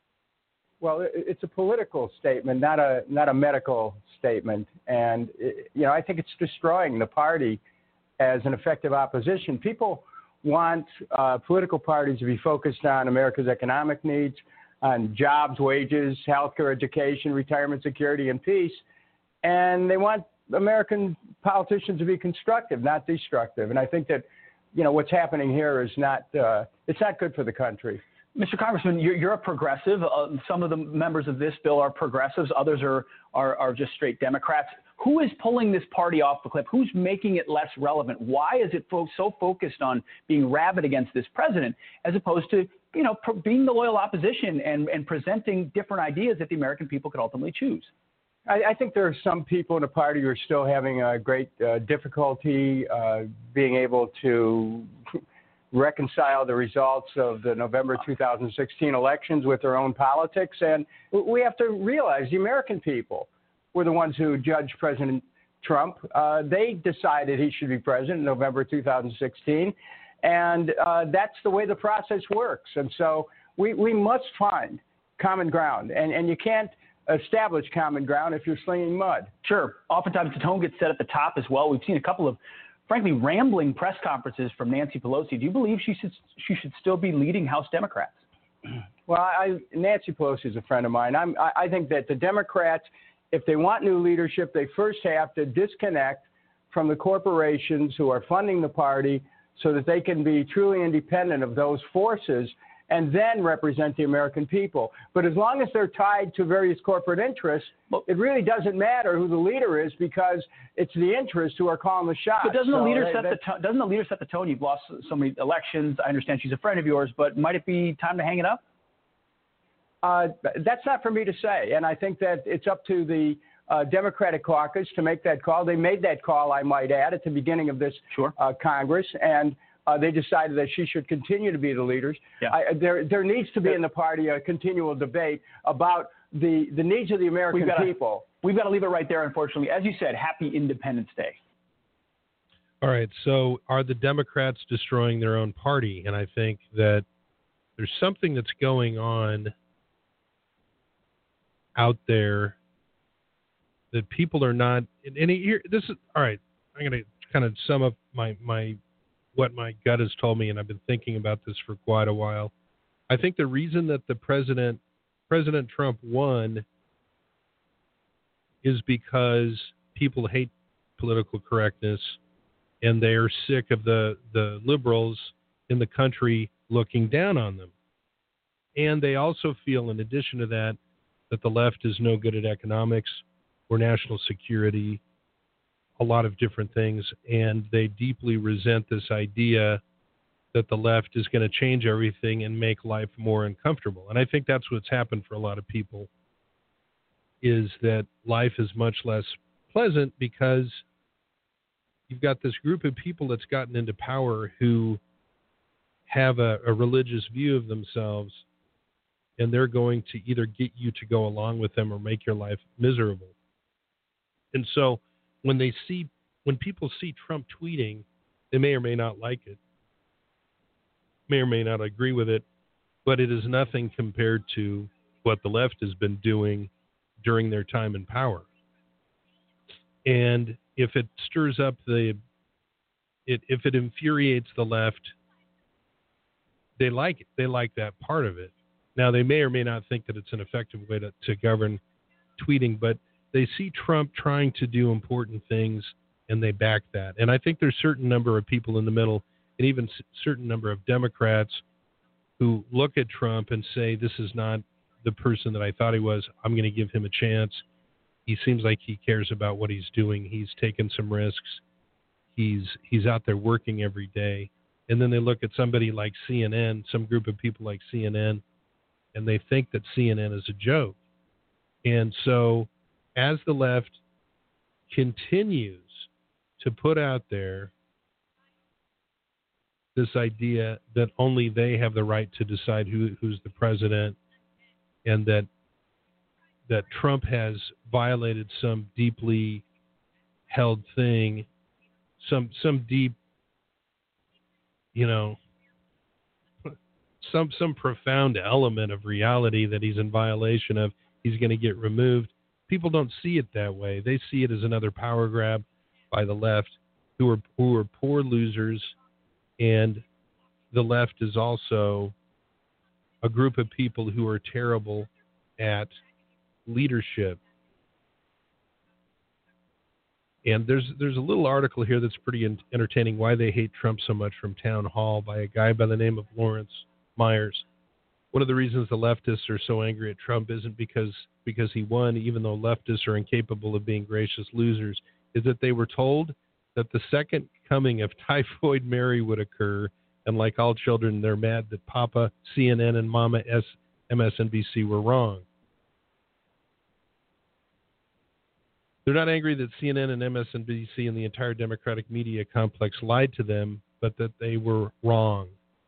Well, it's a political statement, not a medical statement. And, I think it's destroying the party as an effective opposition. People want political parties to be focused on America's economic needs, on jobs, wages, healthcare, education, retirement security, and peace. And they want American politicians to be constructive, not destructive. And I think that, what's happening here is it's not good for the country. Mr. Congressman, you're a progressive. Some of the members of this bill are progressives. Others are just straight Democrats. Who is pulling this party off the cliff? Who's making it less relevant? Why is it so focused on being rabid against this president as opposed to, being the loyal opposition and presenting different ideas that the American people could ultimately choose? I think there are some people in the party who are still having a great difficulty being able to reconcile the results of the November 2016 elections with their own politics. And we have to realize the American people were the ones who judged President Trump. They decided he should be president in November 2016. And that's the way the process works. And so we must find common ground. And you can't establish common ground if you're slinging mud. Sure. Oftentimes the tone gets set at the top as well. We've seen a couple of, frankly, rambling press conferences from Nancy Pelosi. Do you believe she should still be leading House Democrats? Well, Nancy Pelosi is a friend of mine. I think that the Democrats, if they want new leadership, they first have to disconnect from the corporations who are funding the party so that they can be truly independent of those forces and then represent the American people. But as long as they're tied to various corporate interests, it really doesn't matter who the leader is because it's the interests who are calling the shots. But doesn't the leader set the tone? You've lost so many elections. I understand she's a friend of yours, but might it be time to hang it up? That's not for me to say, and I think that it's up to the Democratic caucus to make that call. They made that call, I might add, at the beginning of this Congress, and they decided that she should continue to be the leaders. Yeah. There needs to be in the party a continual debate about the needs of the American people. We've got to leave it right there, unfortunately. As you said, happy Independence Day. All right, so are the Democrats destroying their own party? And I think that there's something that's going on out there that people are not. And here, this is all right. I'm going to kind of sum up what my gut has told me, and I've been thinking about this for quite a while. I think the reason that the President Trump won is because people hate political correctness, and they are sick of the liberals in the country looking down on them. And they also feel, in addition to that the left is no good at economics or national security, a lot of different things, and they deeply resent this idea that the left is going to change everything and make life more uncomfortable. And I think that's what's happened for a lot of people, is that life is much less pleasant because you've got this group of people that's gotten into power who have a religious view of themselves, and they're going to either get you to go along with them or make your life miserable. And so when people see Trump tweeting, they may or may not like it, may or may not agree with it, but it is nothing compared to what the left has been doing during their time in power. And if it stirs up if it infuriates the left, they like it. They like that part of it. Now, they may or may not think that it's an effective way to govern tweeting, but they see Trump trying to do important things, and they back that. And I think there's a certain number of people in the middle, and even a certain number of Democrats, who look at Trump and say, this is not the person that I thought he was. I'm going to give him a chance. He seems like he cares about what he's doing. He's taken some risks. he's out there working every day. And then they look at somebody like CNN, some group of people like CNN, and they think that CNN is a joke. And so as the left continues to put out there this idea that only they have the right to decide who's the president, and that Trump has violated some deeply held thing, some deep, some profound element of reality that he's in violation of, he's going to get removed. People don't see it that way. They see it as another power grab by the left, who are poor losers, and the left is also a group of people who are terrible at leadership. And there's a little article here that's pretty entertaining, Why They Hate Trump So Much, from Town Hall, by a guy by the name of Lawrence Myers. One of the reasons the leftists are so angry at Trump isn't because he won, even though leftists are incapable of being gracious losers, is that they were told that the second coming of Typhoid Mary would occur, and like all children, they're mad that Papa, CNN, and Mama, MSNBC were wrong. They're not angry that CNN and MSNBC and the entire Democratic media complex lied to them, but that they were wrong.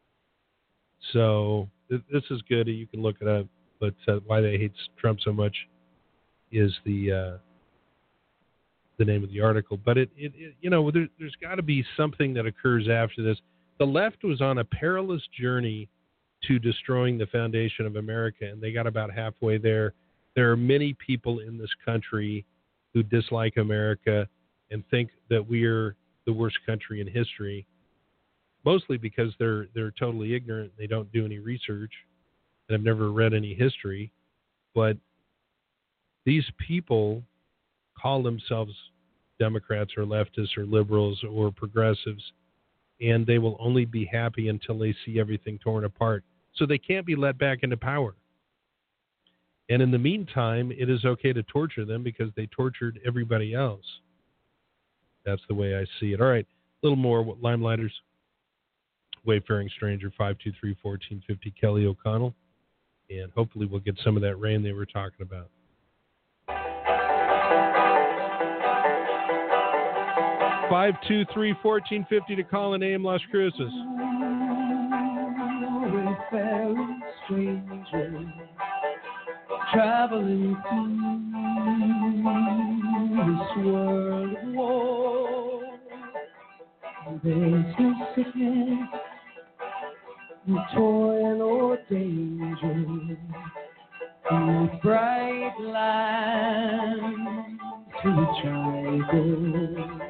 So this is good. You can look it up. But Why They Hate Trump So Much is the name of the article. But there's got to be something that occurs after this. The left was on a perilous journey to destroying the foundation of America, and they got about halfway there. There are many people in this country who dislike America and think that we're the worst country in history, mostly because they're totally ignorant. They don't do any research and have never read any history. But these people call themselves Democrats or leftists or liberals or progressives, and they will only be happy until they see everything torn apart. So they can't be let back into power. And in the meantime, it is okay to torture them because they tortured everybody else. That's the way I see it. All right, a little more Limelighters. Wayfaring Stranger, 523-1450, Kelly O'Connell. And hopefully we'll get some of that rain they were talking about. Five two three 1450 to call a name, Las Cruces. Wayfaring stranger, traveling through this world of war. There's no sickness, no toil or danger, no bright land to travel.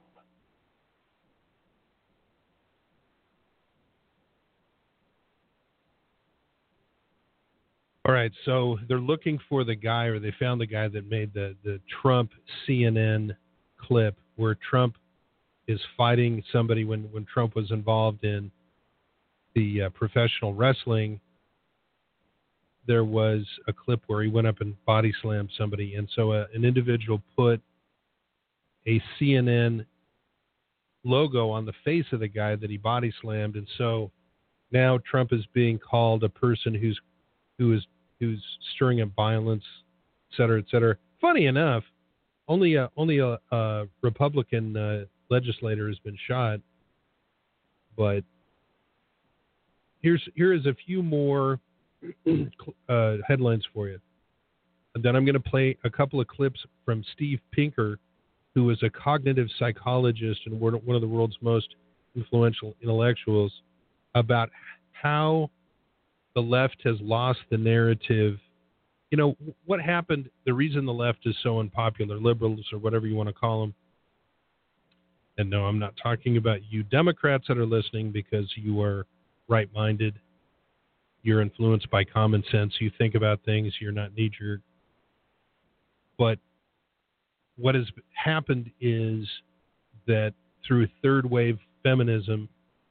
All right, so they're looking for the guy, or they found the guy that made the Trump CNN clip where Trump is fighting somebody when Trump was involved in the professional wrestling. There was a clip where he went up and body slammed somebody, and so an individual put a CNN logo on the face of the guy that he body slammed, and so now Trump is being called a person who is stirring up violence, et cetera, et cetera. Funny enough, only a Republican legislator has been shot, but here is a few more headlines for you. And then I'm going to play a couple of clips from Steve Pinker, who is a cognitive psychologist and one of the world's most influential intellectuals, about how the left has lost the narrative. You know, what happened, the reason the left is so unpopular, liberals or whatever you want to call them, and no, I'm not talking about you Democrats that are listening because you are right-minded, you're influenced by common sense, you think about things, you're not knee-jerk. But what has happened is that through third-wave feminism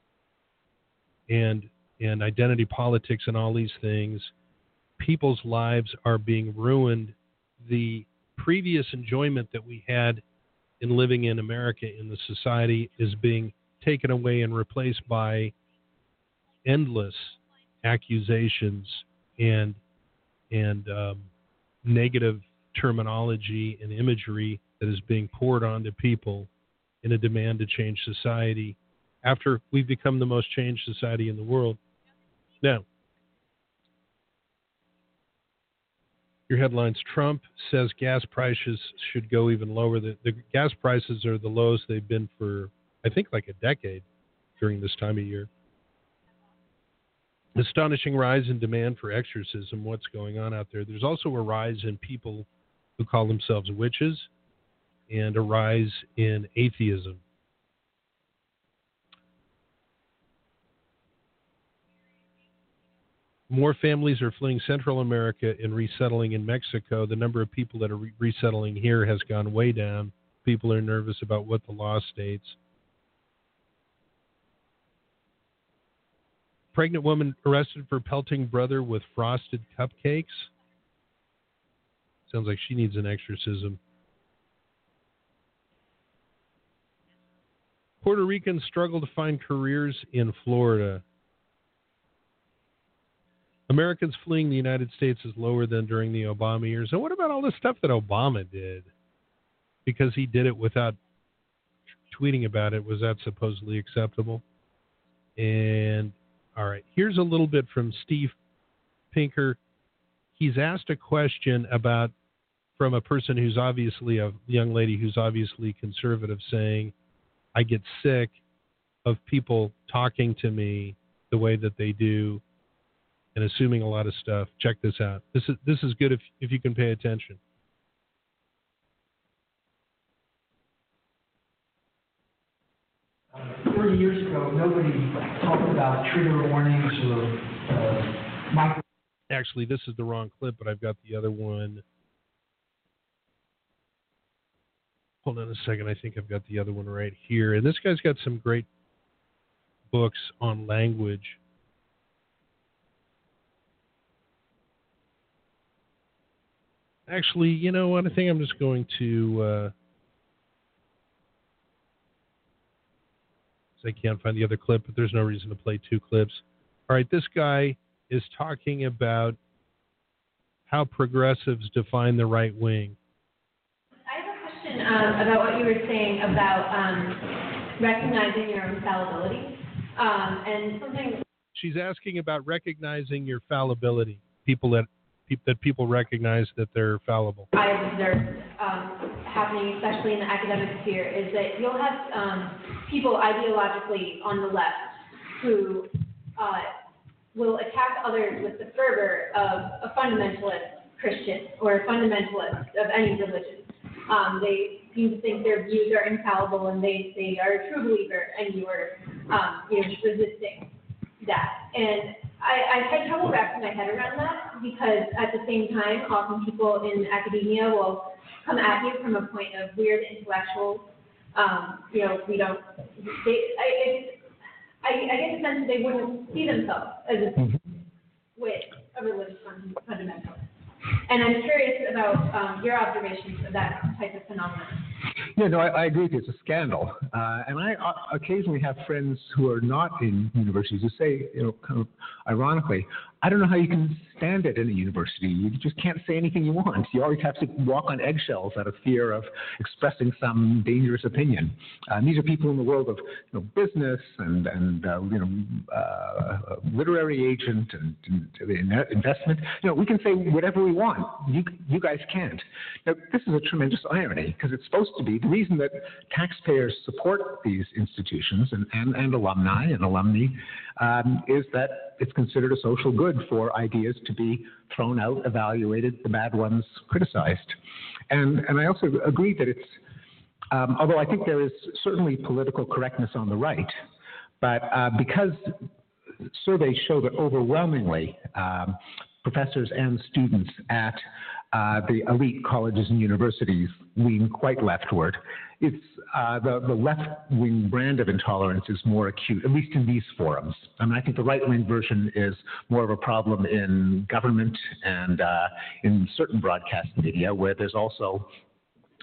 and identity politics and all these things, people's lives are being ruined. The previous enjoyment that we had in living in America in the society is being taken away and replaced by endless accusations and negative terminology and imagery that is being poured onto people in a demand to change society after we've become the most changed society in the world. Now, your headlines: Trump says gas prices should go even lower. The gas prices are the lowest they've been for, I think, like a decade during this time of year. Astonishing rise in demand for exorcism. What's going on out there? There's also a rise in people who call themselves witches and a rise in atheism. More families are fleeing Central America and resettling in Mexico. The number of people that are resettling here has gone way down. People are nervous about what the law states. Pregnant woman arrested for pelting brother with frosted cupcakes. Sounds like she needs an exorcism. Puerto Ricans struggle to find careers in Florida. Americans fleeing the United States is lower than during the Obama years. And what about all the stuff that Obama did? Because he did it without tweeting about it. Was that supposedly acceptable? And all right, here's a little bit from Steve Pinker. He's asked a question from a person who's obviously a young lady who's obviously conservative, saying, I get sick of people talking to me the way that they do and assuming a lot of stuff. Check this out. This is good if you can pay attention. 30 years ago, nobody talked about trigger warnings or micro. Actually, this is the wrong clip, but I've got the other one. Hold on a second. I think I've got the other one right here. And this guy's got some great books on language. Actually, you know what? I think I'm just going to... I can't find the other clip, but there's no reason to play two clips. All right, this guy is talking about how progressives define the right wing. I have a question about what you were saying about recognizing your own fallibility. And something. She's asking about recognizing your fallibility. That people recognize that they're fallible. I've observed happening, especially in the academic sphere, is that you'll have people ideologically on the left who will attack others with the fervor of a fundamentalist Christian or a fundamentalist of any religion. They seem to think their views are infallible and they are a true believer, and you're resisting that. And I've had trouble wrapping my head around that, because at the same time, often people in academia will come at you from a point of weird intellectual, we don't, I get the sense that they wouldn't see themselves as with a religious fundamentalist. And I'm curious about your observations of that type of phenomenon. Yeah, no, I agree with you. It's a scandal. And I occasionally have friends who are not in universities who say, kind of ironically, I don't know how you can stand it in a university. You just can't say anything you want. You always have to walk on eggshells out of fear of expressing some dangerous opinion. These are people in the world of business and literary agent and investment. We can say whatever we want. You guys can't. Now, this is a tremendous irony, because it's supposed to be the reason that taxpayers support these institutions and alumni and alumni is that it's considered a social good for ideas to be thrown out, evaluated, the bad ones criticized. And I also agree that it's, although I think there is certainly political correctness on the right, but because surveys show that overwhelmingly professors and students at the elite colleges and universities lean quite leftward. It's the left-wing brand of intolerance is more acute, at least in these forums. I mean, I think the right-wing version is more of a problem in government and in certain broadcast media, where there's also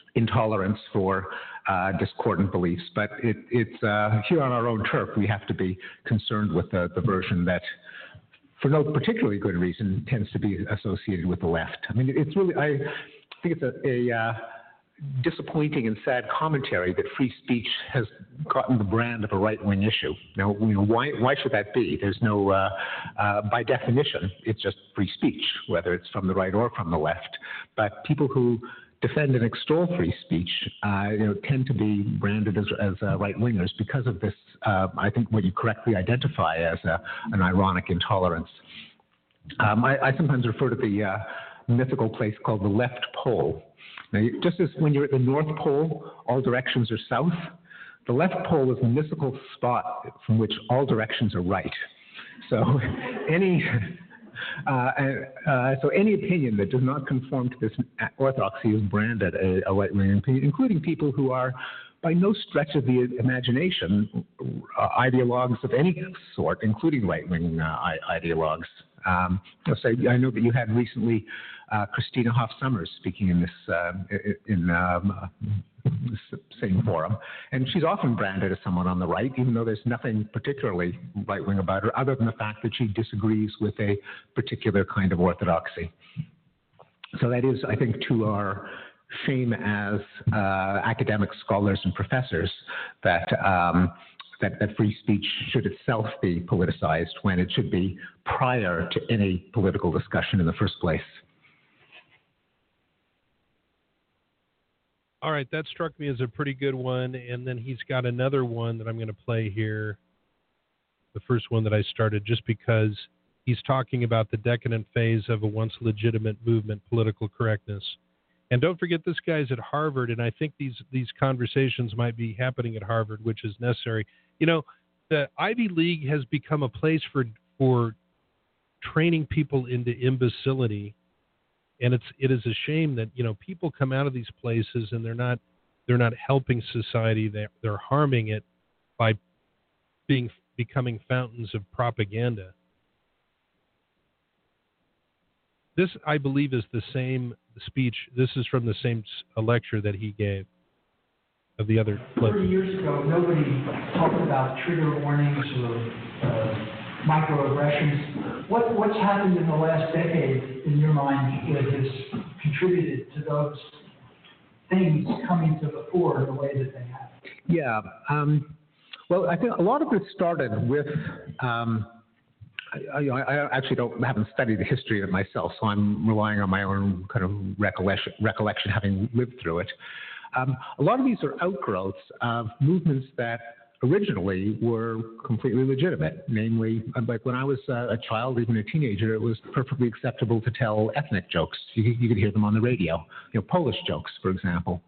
intolerance for discordant beliefs. But it's here on our own turf, we have to be concerned with the version that, for no particularly good reason, tends to be associated with the left. I mean, it's really, I think it's a disappointing and sad commentary that free speech has gotten the brand of a right-wing issue. Now, why should that be? There's no, by definition, it's just free speech, whether it's from the right or from the left. But people who defend and extol free speech, tend to be branded as right-wingers because of this, I think, what you correctly identify as an ironic intolerance. I sometimes refer to the mythical place called the left pole. Now, just as when you're at the North Pole, all directions are south, the left pole is a mythical spot from which all directions are right. So any opinion that does not conform to this orthodoxy is branded a right-wing opinion, including people who are, by no stretch of the imagination, ideologues of any sort, including right-wing ideologues. I know that you had recently Christina Hoff Sommers speaking in this same forum, and she's often branded as someone on the right, even though there's nothing particularly right-wing about her, other than the fact that she disagrees with a particular kind of orthodoxy. So that is, I think, to our shame as academic scholars and professors, that free speech should itself be politicized when it should be prior to any political discussion in the first place. All right, that struck me as a pretty good one, and then he's got another one that I'm going to play here, the first one that I started, just because he's talking about the decadent phase of a once legitimate movement, political correctness. And don't forget, this guy's at Harvard, and I think these conversations might be happening at Harvard, which is necessary. You know, the Ivy League has become a place for training people into imbecility, and it is a shame that, you know, people come out of these places and they're not helping society. They're harming it by becoming fountains of propaganda. This, I believe, is the same speech. This is from the same lecture that he gave of the other clip. 30 years ago, nobody talked about trigger warnings or microaggressions. What's happened in the last decade, in your mind, that has contributed to those things coming to the fore the way that they have? Yeah. Well, I think a lot of it started with I actually haven't studied the history of it myself, so I'm relying on my own kind of recollection having lived through it. A lot of these are outgrowths of movements that originally were completely legitimate. Namely, like when I was a child, even a teenager, it was perfectly acceptable to tell ethnic jokes. You could hear them on the radio, Polish jokes, for example.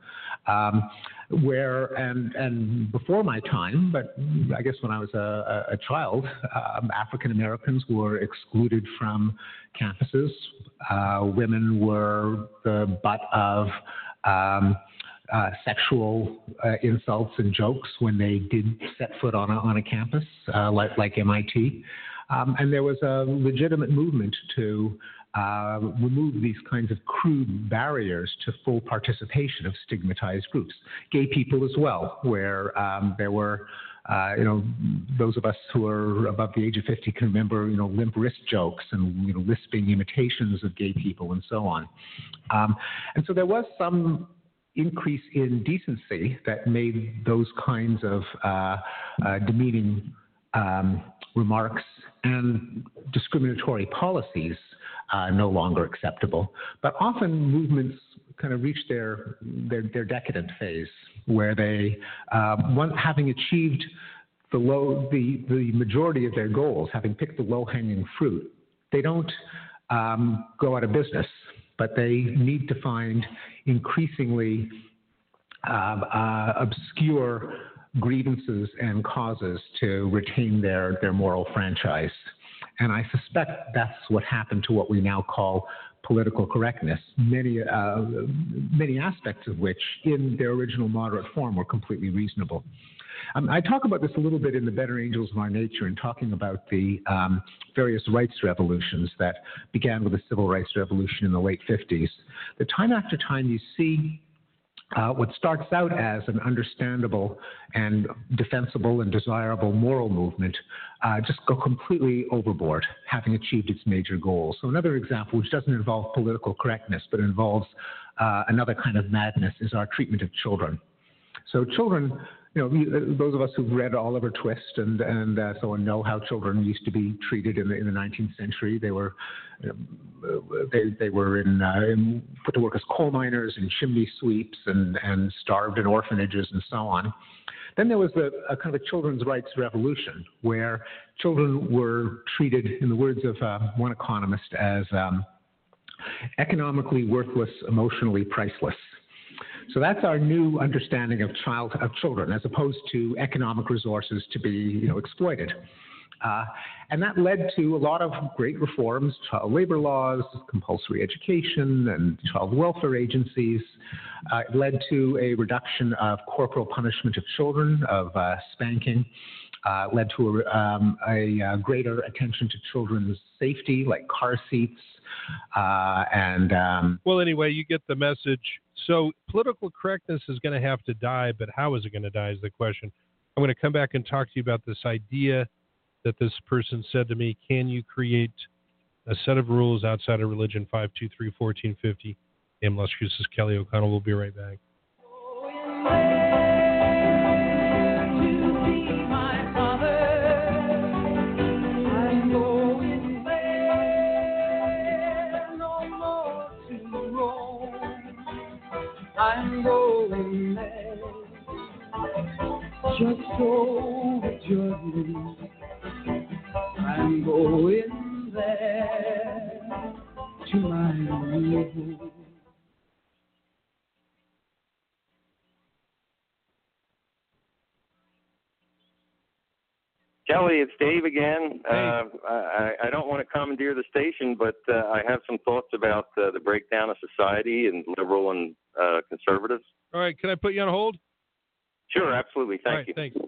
And before my time, but I guess when I was a child, African Americans were excluded from campuses. Women were the butt of sexual insults and jokes when they did set foot on a campus like MIT. And there was a legitimate movement to remove these kinds of crude barriers to full participation of stigmatized groups. Gay people as well, where there were those of us who are above the age of 50 can remember, limp wrist jokes and, lisping imitations of gay people and so on. And so there was some increase in decency that made those kinds of demeaning remarks and discriminatory policies no longer acceptable. But often movements kind of reach their decadent phase, where they, having achieved the majority of their goals, having picked the low-hanging fruit, they don't go out of business, but they need to find increasingly obscure grievances and causes to retain their moral franchise. And I suspect that's what happened to what we now call political correctness, many aspects of which in their original moderate form were completely reasonable. I talk about this a little bit in The Better Angels of Our Nature in talking about the various rights revolutions that began with the Civil Rights Revolution in the late 50s. The time after time you see what starts out as an understandable and defensible and desirable moral movement just go completely overboard, having achieved its major goals. So another example, which doesn't involve political correctness, but involves another kind of madness, is our treatment of children. So children, those of us who've read Oliver Twist and so on know how children used to be treated in the 19th century. They were put to work as coal miners and chimney sweeps and starved in orphanages and so on. Then there was a kind of a children's rights revolution where children were treated, in the words of one economist, as economically worthless, emotionally priceless. So that's our new understanding of children, as opposed to economic resources to be exploited. And that led to a lot of great reforms, child labor laws, compulsory education, and child welfare agencies. It led to a reduction of corporal punishment of children, of spanking. Led to a greater attention to children's safety, like car seats. Well, anyway, you get the message. So political correctness is going to have to die, but how is it going to die is the question. I'm going to come back and talk to you about this idea that this person said to me, can you create a set of rules outside of religion? 523-1450. I'm Las Cruces, Kelly O'Connell. We'll be right back. I'm going there, just overjoyed. I'm going there to my new home. Kelly, it's Dave again. I don't want to commandeer the station, but I have some thoughts about the breakdown of society and liberal and conservatives. All right, can I put you on hold? Sure, absolutely. Thank you. Thanks.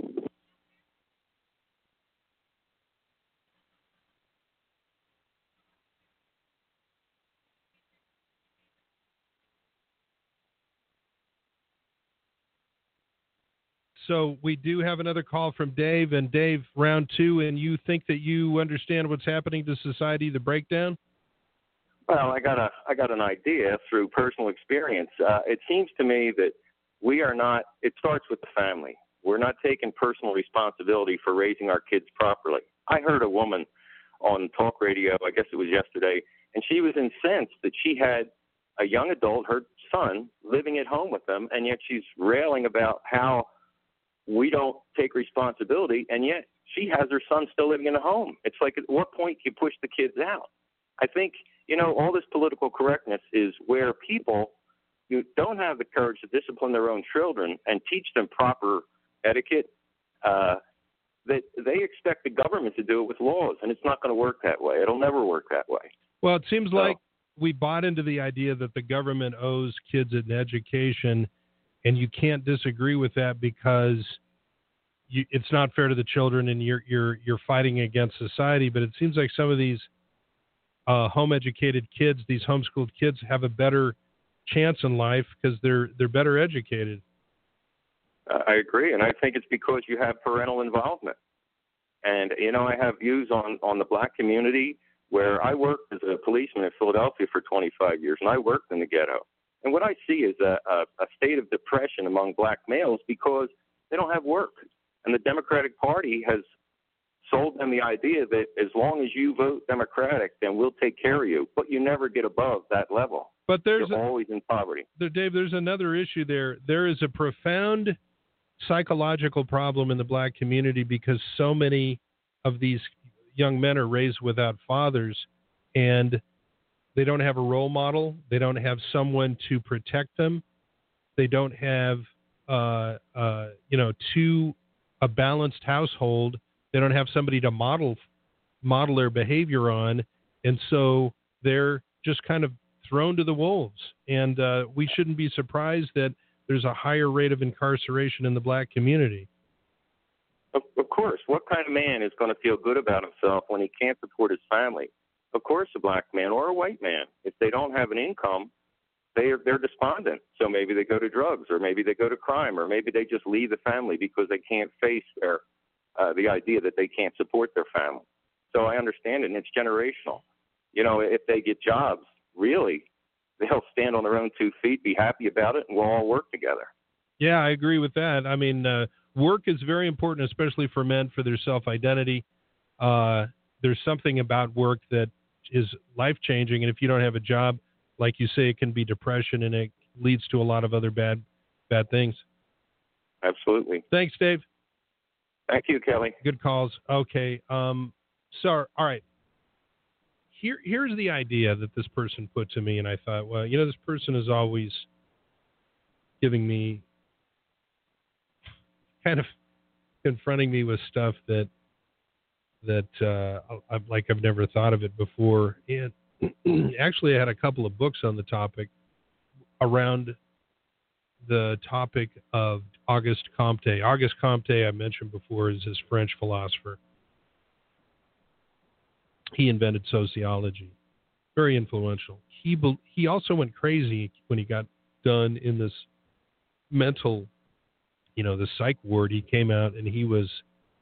So we do have another call from Dave, and Dave, round two, and you think that you understand what's happening to society, the breakdown? Well, I got an idea through personal experience. It seems to me that we are not. It starts with the family. We're not taking personal responsibility for raising our kids properly. I heard a woman on talk radio, I guess it was yesterday, and she was incensed that she had a young adult, her son, living at home with them, and yet she's railing about how we don't take responsibility, and yet she has her son still living in the home. It's like, at what point do you push the kids out? I think, all this political correctness is where people who don't have the courage to discipline their own children and teach them proper etiquette, that they expect the government to do it with laws, and it's not going to work that way. It'll never work that way. Well, it seems like we bought into the idea that the government owes kids an education, and you can't disagree with that because it's not fair to the children, and you're fighting against society. But it seems like some of these home-educated kids, these homeschooled kids, have a better chance in life because they're better educated. I agree, and I think it's because you have parental involvement. And I have views on the black community where I worked as a policeman in Philadelphia for 25 years, and I worked in the ghetto. And what I see is a state of depression among black males because they don't have work. And the Democratic Party has sold them the idea that as long as you vote Democratic, then we'll take care of you. But you never get above that level. But you're always in poverty. Dave, there's another issue there. There is a profound psychological problem in the black community because so many of these young men are raised without fathers, and they don't have a role model. They don't have someone to protect them. They don't have, a balanced household. They don't have somebody to model their behavior on, and so they're just kind of thrown to the wolves. And we shouldn't be surprised that there's a higher rate of incarceration in the black community. Of course. What kind of man is going to feel good about himself when he can't support his family? Of course, a black man or a white man, if they don't have an income, they're despondent. So maybe they go to drugs, or maybe they go to crime, or maybe they just leave the family because they can't face the idea that they can't support their family. So I understand it, and it's generational. If they get jobs, really, they'll stand on their own 2 feet, be happy about it, and we'll all work together. Yeah, I agree with that. I mean, work is very important, especially for men, for their self-identity. There's something about work that is life-changing, and if you don't have a job, like you say, it can be depression, and it leads to a lot of other bad things. Absolutely. Thanks, Dave. Thank you, Kelly. Good calls. Okay. So, all right. Here's the idea that this person put to me, and I thought, well, this person is always giving me, kind of confronting me with stuff that I've never thought of it before. And actually, I had a couple of books on the topic around the topic of Auguste Comte. Auguste Comte, I mentioned before, is this French philosopher. He invented sociology. Very influential. He also went crazy when he got done in this mental, the psych ward. He came out and he was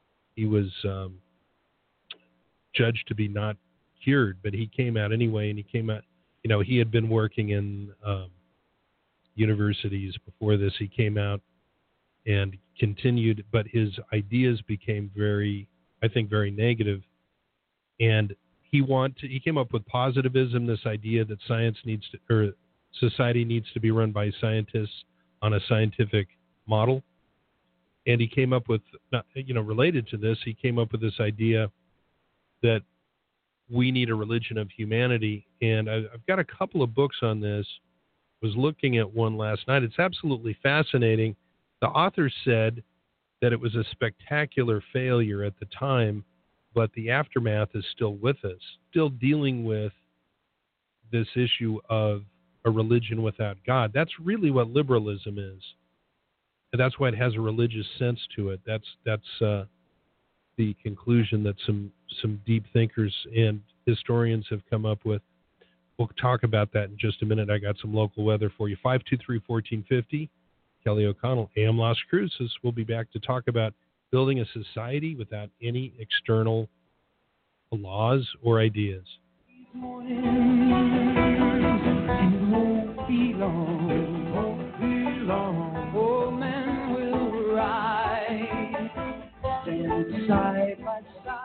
judged to be not cured, but he came out anyway, and he came out, he had been working in universities before this. He came out and continued, but his ideas became very negative. And he came up with positivism, this idea that society needs to be run by scientists on a scientific model. And he came up with, related to this, he came up with this idea that we need a religion of humanity. And I've got a couple of books on this. Was looking at one last night. It's absolutely fascinating. The author said that it was a spectacular failure at the time, but the aftermath is still with us, still dealing with this issue of a religion without God. That's really what liberalism is. And that's why it has a religious sense to it. That's the conclusion that some deep thinkers and historians have come up with. We'll talk about that in just a minute. I got some local weather for you. 523-1450. Kelly O'Connell, AM Las Cruces. We'll be back to talk about building a society without any external laws or ideas. Side by side.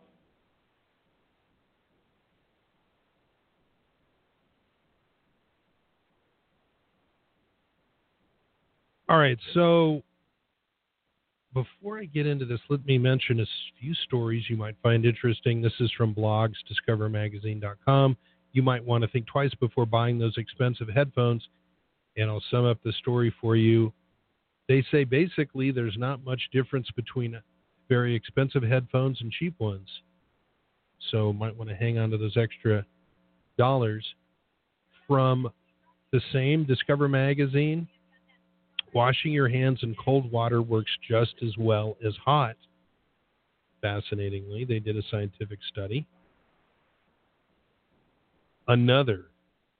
All right, so before I get into this, let me mention a few stories you might find interesting. This is from blogs, discovermagazine.com. You might want to think twice before buying those expensive headphones, and I'll sum up the story for you. They say basically there's not much difference between very expensive headphones and cheap ones. So might want to hang on to those extra dollars. From the same Discover magazine, washing your hands in cold water works just as well as hot. Fascinatingly, they did a scientific study. Another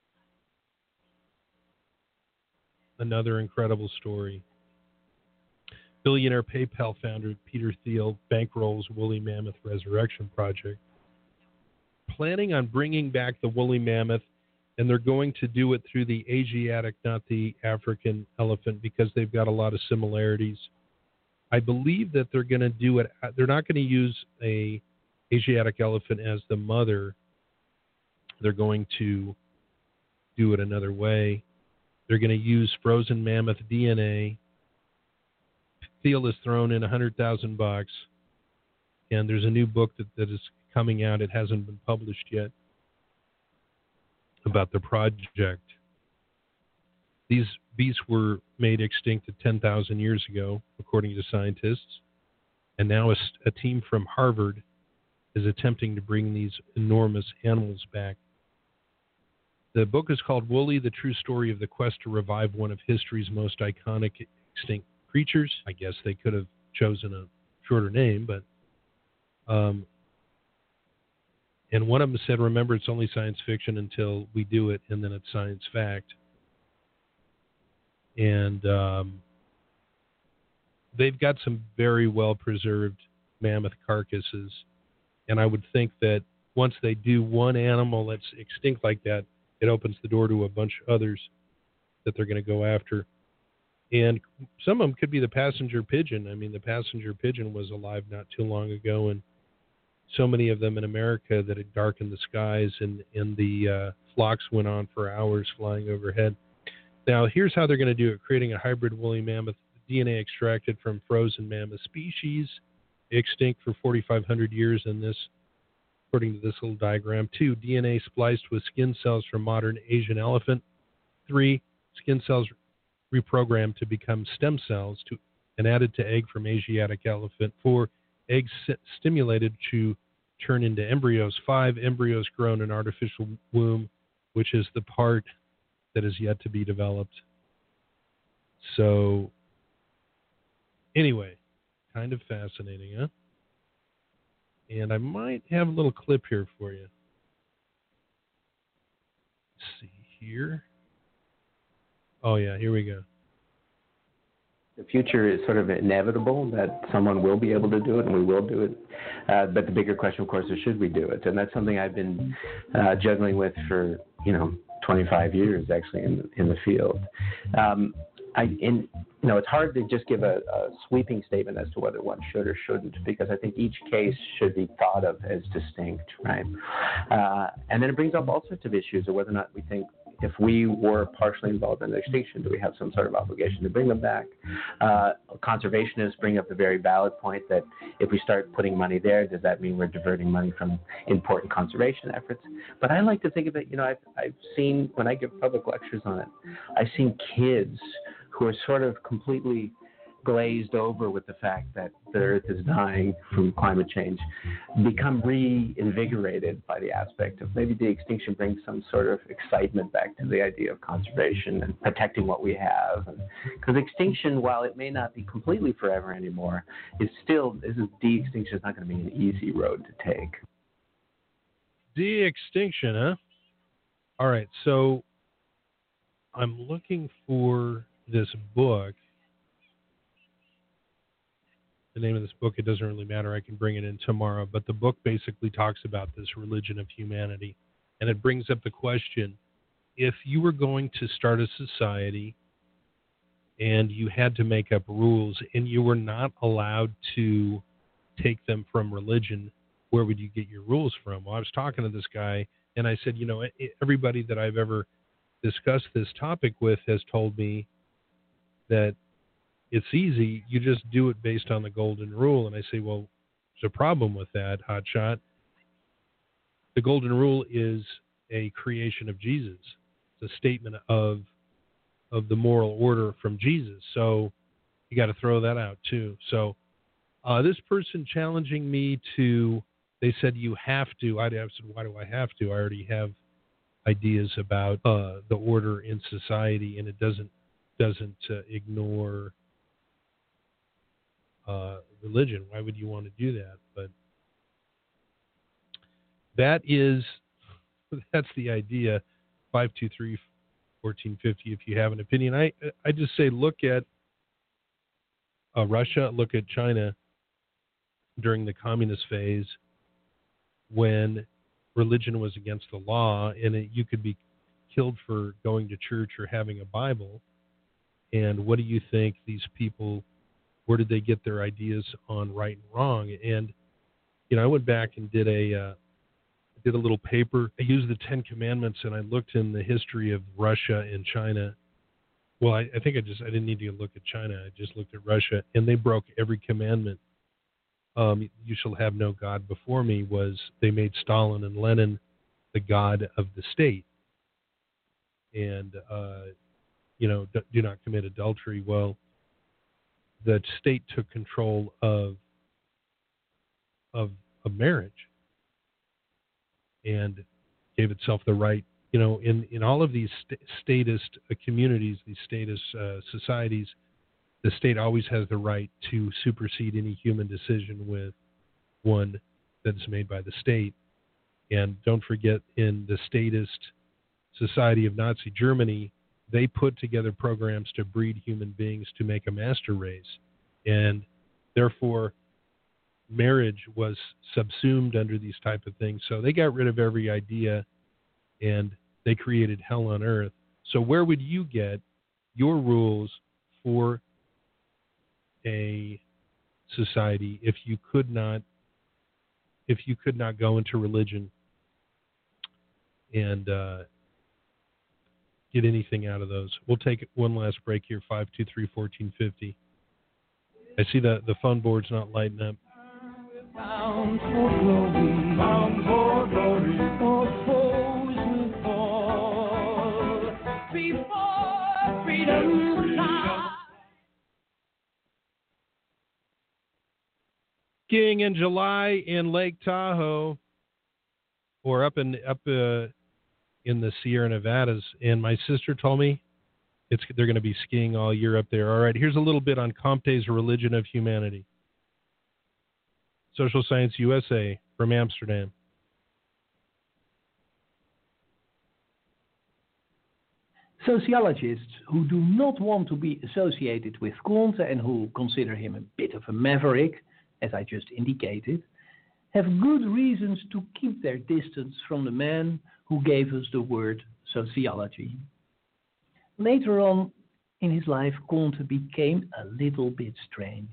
incredible story. Billionaire PayPal founder Peter Thiel bankrolls Woolly Mammoth Resurrection Project, planning on bringing back the woolly mammoth, and they're going to do it through the Asiatic, not the African elephant, because they've got a lot of similarities. I believe that they're going to do it. They're not going to use a Asiatic elephant as the mother. They're going to do it another way. They're going to use frozen mammoth DNA. Thiel has thrown in $100,000, and there's a new book that is coming out. It hasn't been published yet about the project. These beasts were made extinct at 10,000 years ago, according to scientists, and now a team from Harvard is attempting to bring these enormous animals back. The book is called Woolly, The True Story of the Quest to Revive One of History's Most Iconic Extinct Creatures. I guess they could have chosen a shorter name, but and one of them said, remember, it's only science fiction until we do it, and then it's science fact. And they've got some very well-preserved mammoth carcasses. And I would think that once they do one animal that's extinct like that, it opens the door to a bunch of others that they're going to go after. And some of them could be the passenger pigeon. I mean, the passenger pigeon was alive not too long ago, and so many of them in America that had darkened the skies, and the flocks went on for hours flying overhead. Now, here's how they're going to do it, creating a hybrid woolly mammoth, DNA extracted from frozen mammoth species, extinct for 4,500 years in this, according to this little diagram. 2, DNA spliced with skin cells from modern Asian elephant. 3, skin cells reprogrammed to become stem cells and added to egg from Asiatic elephant. 4, eggs stimulated to turn into embryos. 5, embryos grown in artificial womb, which is the part that is yet to be developed. So, anyway, kind of fascinating, huh? And I might have a little clip here for you. Let's see here. Oh, yeah, here we go. The future is sort of inevitable that someone will be able to do it, and we will do it. But the bigger question, of course, is should we do it? And that's something I've been juggling with for 25 years, actually, in the field. It's hard to just give a sweeping statement as to whether one should or shouldn't, because I think each case should be thought of as distinct, right? And then it brings up all sorts of issues of whether or not we think if we were partially involved in the extinction, do we have some sort of obligation to bring them back? Conservationists bring up the very valid point that if we start putting money there, does that mean we're diverting money from important conservation efforts? But I like to think of it, I've seen, when I give public lectures on it, I've seen kids who are sort of completely glazed over with the fact that the Earth is dying from climate change, become reinvigorated by the aspect of maybe the extinction brings some sort of excitement back to the idea of conservation and protecting what we have. Because extinction, while it may not be completely forever anymore, is still, de-extinction is not going to be an easy road to take. De-extinction, huh? All right, so I'm looking for this book. The name of this book, it doesn't really matter. I can bring it in tomorrow. But the book basically talks about this religion of humanity. And it brings up the question, if you were going to start a society and you had to make up rules and you were not allowed to take them from religion, where would you get your rules from? Well, I was talking to this guy and I said, everybody that I've ever discussed this topic with has told me that it's easy. You just do it based on the golden rule. And I say, well, there's a problem with that, hotshot. The golden rule is a creation of Jesus. It's a statement of the moral order from Jesus. So you got to throw that out too. So this person challenging me to, they said, you have to. I said, why do I have to? I already have ideas about the order in society, and it doesn't ignore religion. Why would you want to do that? But that's the idea. 523-1450 if you have an opinion. I just say look at Russia, look at China during the communist phase when religion was against the law, and you could be killed for going to church or having a Bible. And what do you think these people, where did they get their ideas on right and wrong? And, I went back and did a little paper. I used the 10 Commandments, and I looked in the history of Russia and China. Well, I think I didn't need to look at China. I just looked at Russia, and they broke every commandment. You shall have no God before me they made Stalin and Lenin the god of the state. And, do not commit adultery. Well, the state took control of marriage and gave itself the right, in all of these statist communities, these statist societies, the state always has the right to supersede any human decision with one that's made by the state. And don't forget, in the statist society of Nazi Germany, they put together programs to breed human beings to make a master race. And therefore, marriage was subsumed under these type of things. So they got rid of every idea and they created hell on earth. So where would you get your rules for a society if you could not go into religion and get anything out of those? We'll take one last break here, 523-1450. I see the phone board's not lighting up. Bound for glory, all foes will fall before freedom's time. Skiing in July in Lake Tahoe, or up in the Sierra Nevadas, and my sister told me they're going to be skiing all year up there. All right, here's a little bit on Comte's Religion of Humanity. Social Science USA from Amsterdam. Sociologists who do not want to be associated with Comte and who consider him a bit of a maverick, as I just indicated, have good reasons to keep their distance from the man who gave us the word sociology. Later on in his life, Comte became a little bit strange.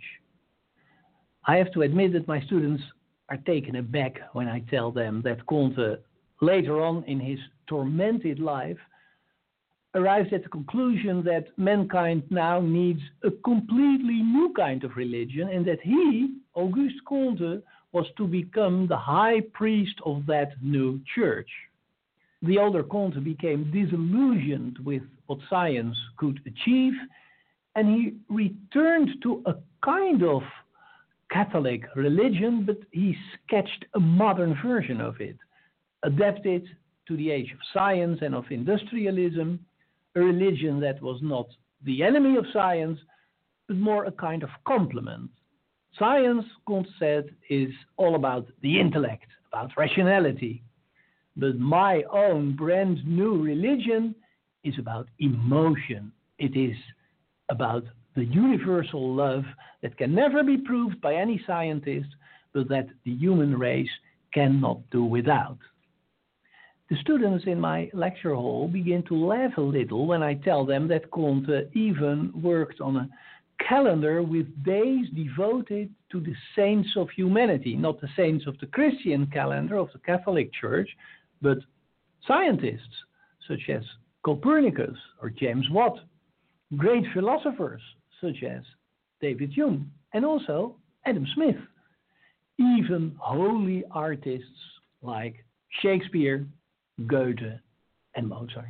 I have to admit that my students are taken aback when I tell them that Comte, later on in his tormented life, arrives at the conclusion that mankind now needs a completely new kind of religion and that he, Auguste Comte, was to become the high priest of that new church. The older Comte became disillusioned with what science could achieve, and he returned to a kind of Catholic religion, but he sketched a modern version of it, adapted to the age of science and of industrialism, a religion that was not the enemy of science, but more a kind of complement. Science, Comte said, is all about the intellect, about rationality. But my own brand new religion is about emotion. It is about the universal love that can never be proved by any scientist, but that the human race cannot do without. The students in my lecture hall begin to laugh a little when I tell them that Comte even worked on a calendar with days devoted to the saints of humanity, not the saints of the Christian calendar of the Catholic Church, but scientists such as Copernicus or James Watt, great philosophers such as David Hume, and also Adam Smith, even holy artists like Shakespeare, Goethe, and Mozart.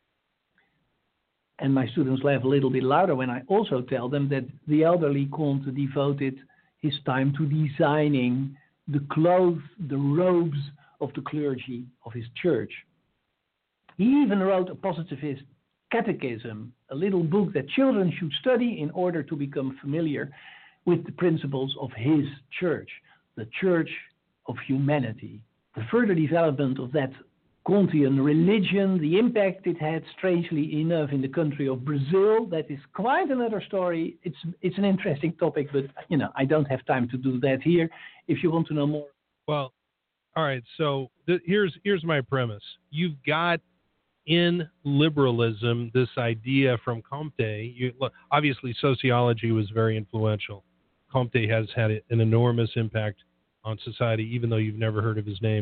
And my students laugh a little bit louder when I also tell them that the elderly Comte devoted his time to designing the clothes, the robes of the clergy of his church. He even wrote a positivist catechism, a little book that children should study in order to become familiar with the principles of his church, the Church of Humanity. The further development of that Comtean religion, the impact it had, strangely enough, in the country of Brazil, that is quite another story. It's an interesting topic, but I don't have time to do that here. If you want to know more. Well, all right. So here's my premise. You've got in liberalism this idea from Comte. Obviously, sociology was very influential. Comte has had an enormous impact on society, even though you've never heard of his name.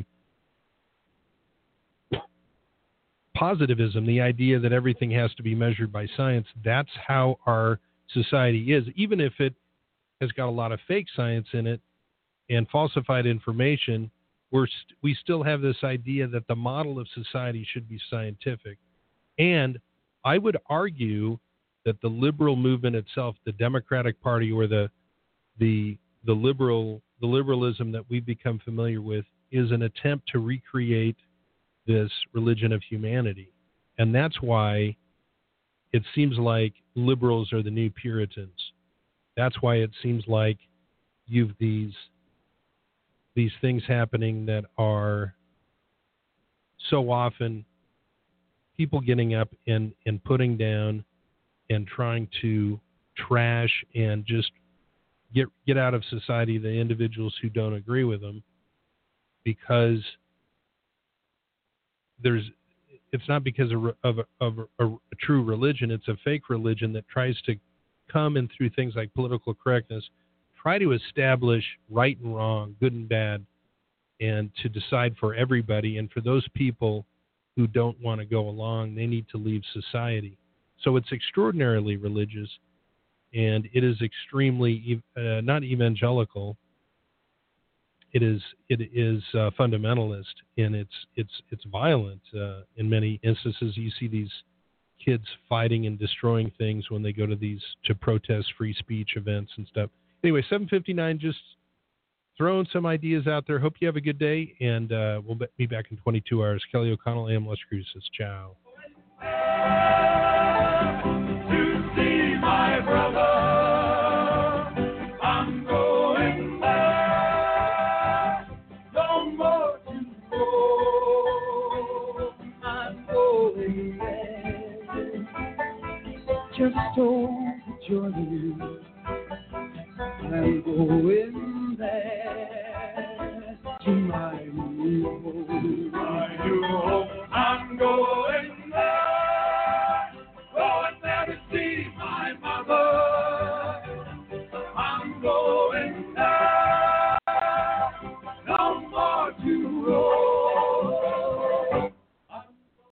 Positivism, the idea that everything has to be measured by science, that's how our society is. Even if it has got a lot of fake science in it and falsified information, we still have this idea that the model of society should be scientific. And I would argue that the liberal movement itself, the Democratic Party, or the liberalism that we've become familiar with, is an attempt to recreate this religion of humanity. And that's why it seems like liberals are the new Puritans. That's why it seems like you've these things happening that are so often people getting up and putting down and trying to trash and just get out of society the individuals who don't agree with them, because it's not because of a true religion. It's a fake religion that tries to come and through things like political correctness, try to establish right and wrong, good and bad, and to decide for everybody. And for those people who don't want to go along, they need to leave society. So it's extraordinarily religious, and it is extremely not evangelical. It is fundamentalist, and it's violent. In many instances, you see these kids fighting and destroying things when they go to protest free speech events and stuff. Anyway, 7:59, just throwing some ideas out there. Hope you have a good day, and we'll be back in 22 hours. Kelly O'Connell, AM Las Cruces. Ciao.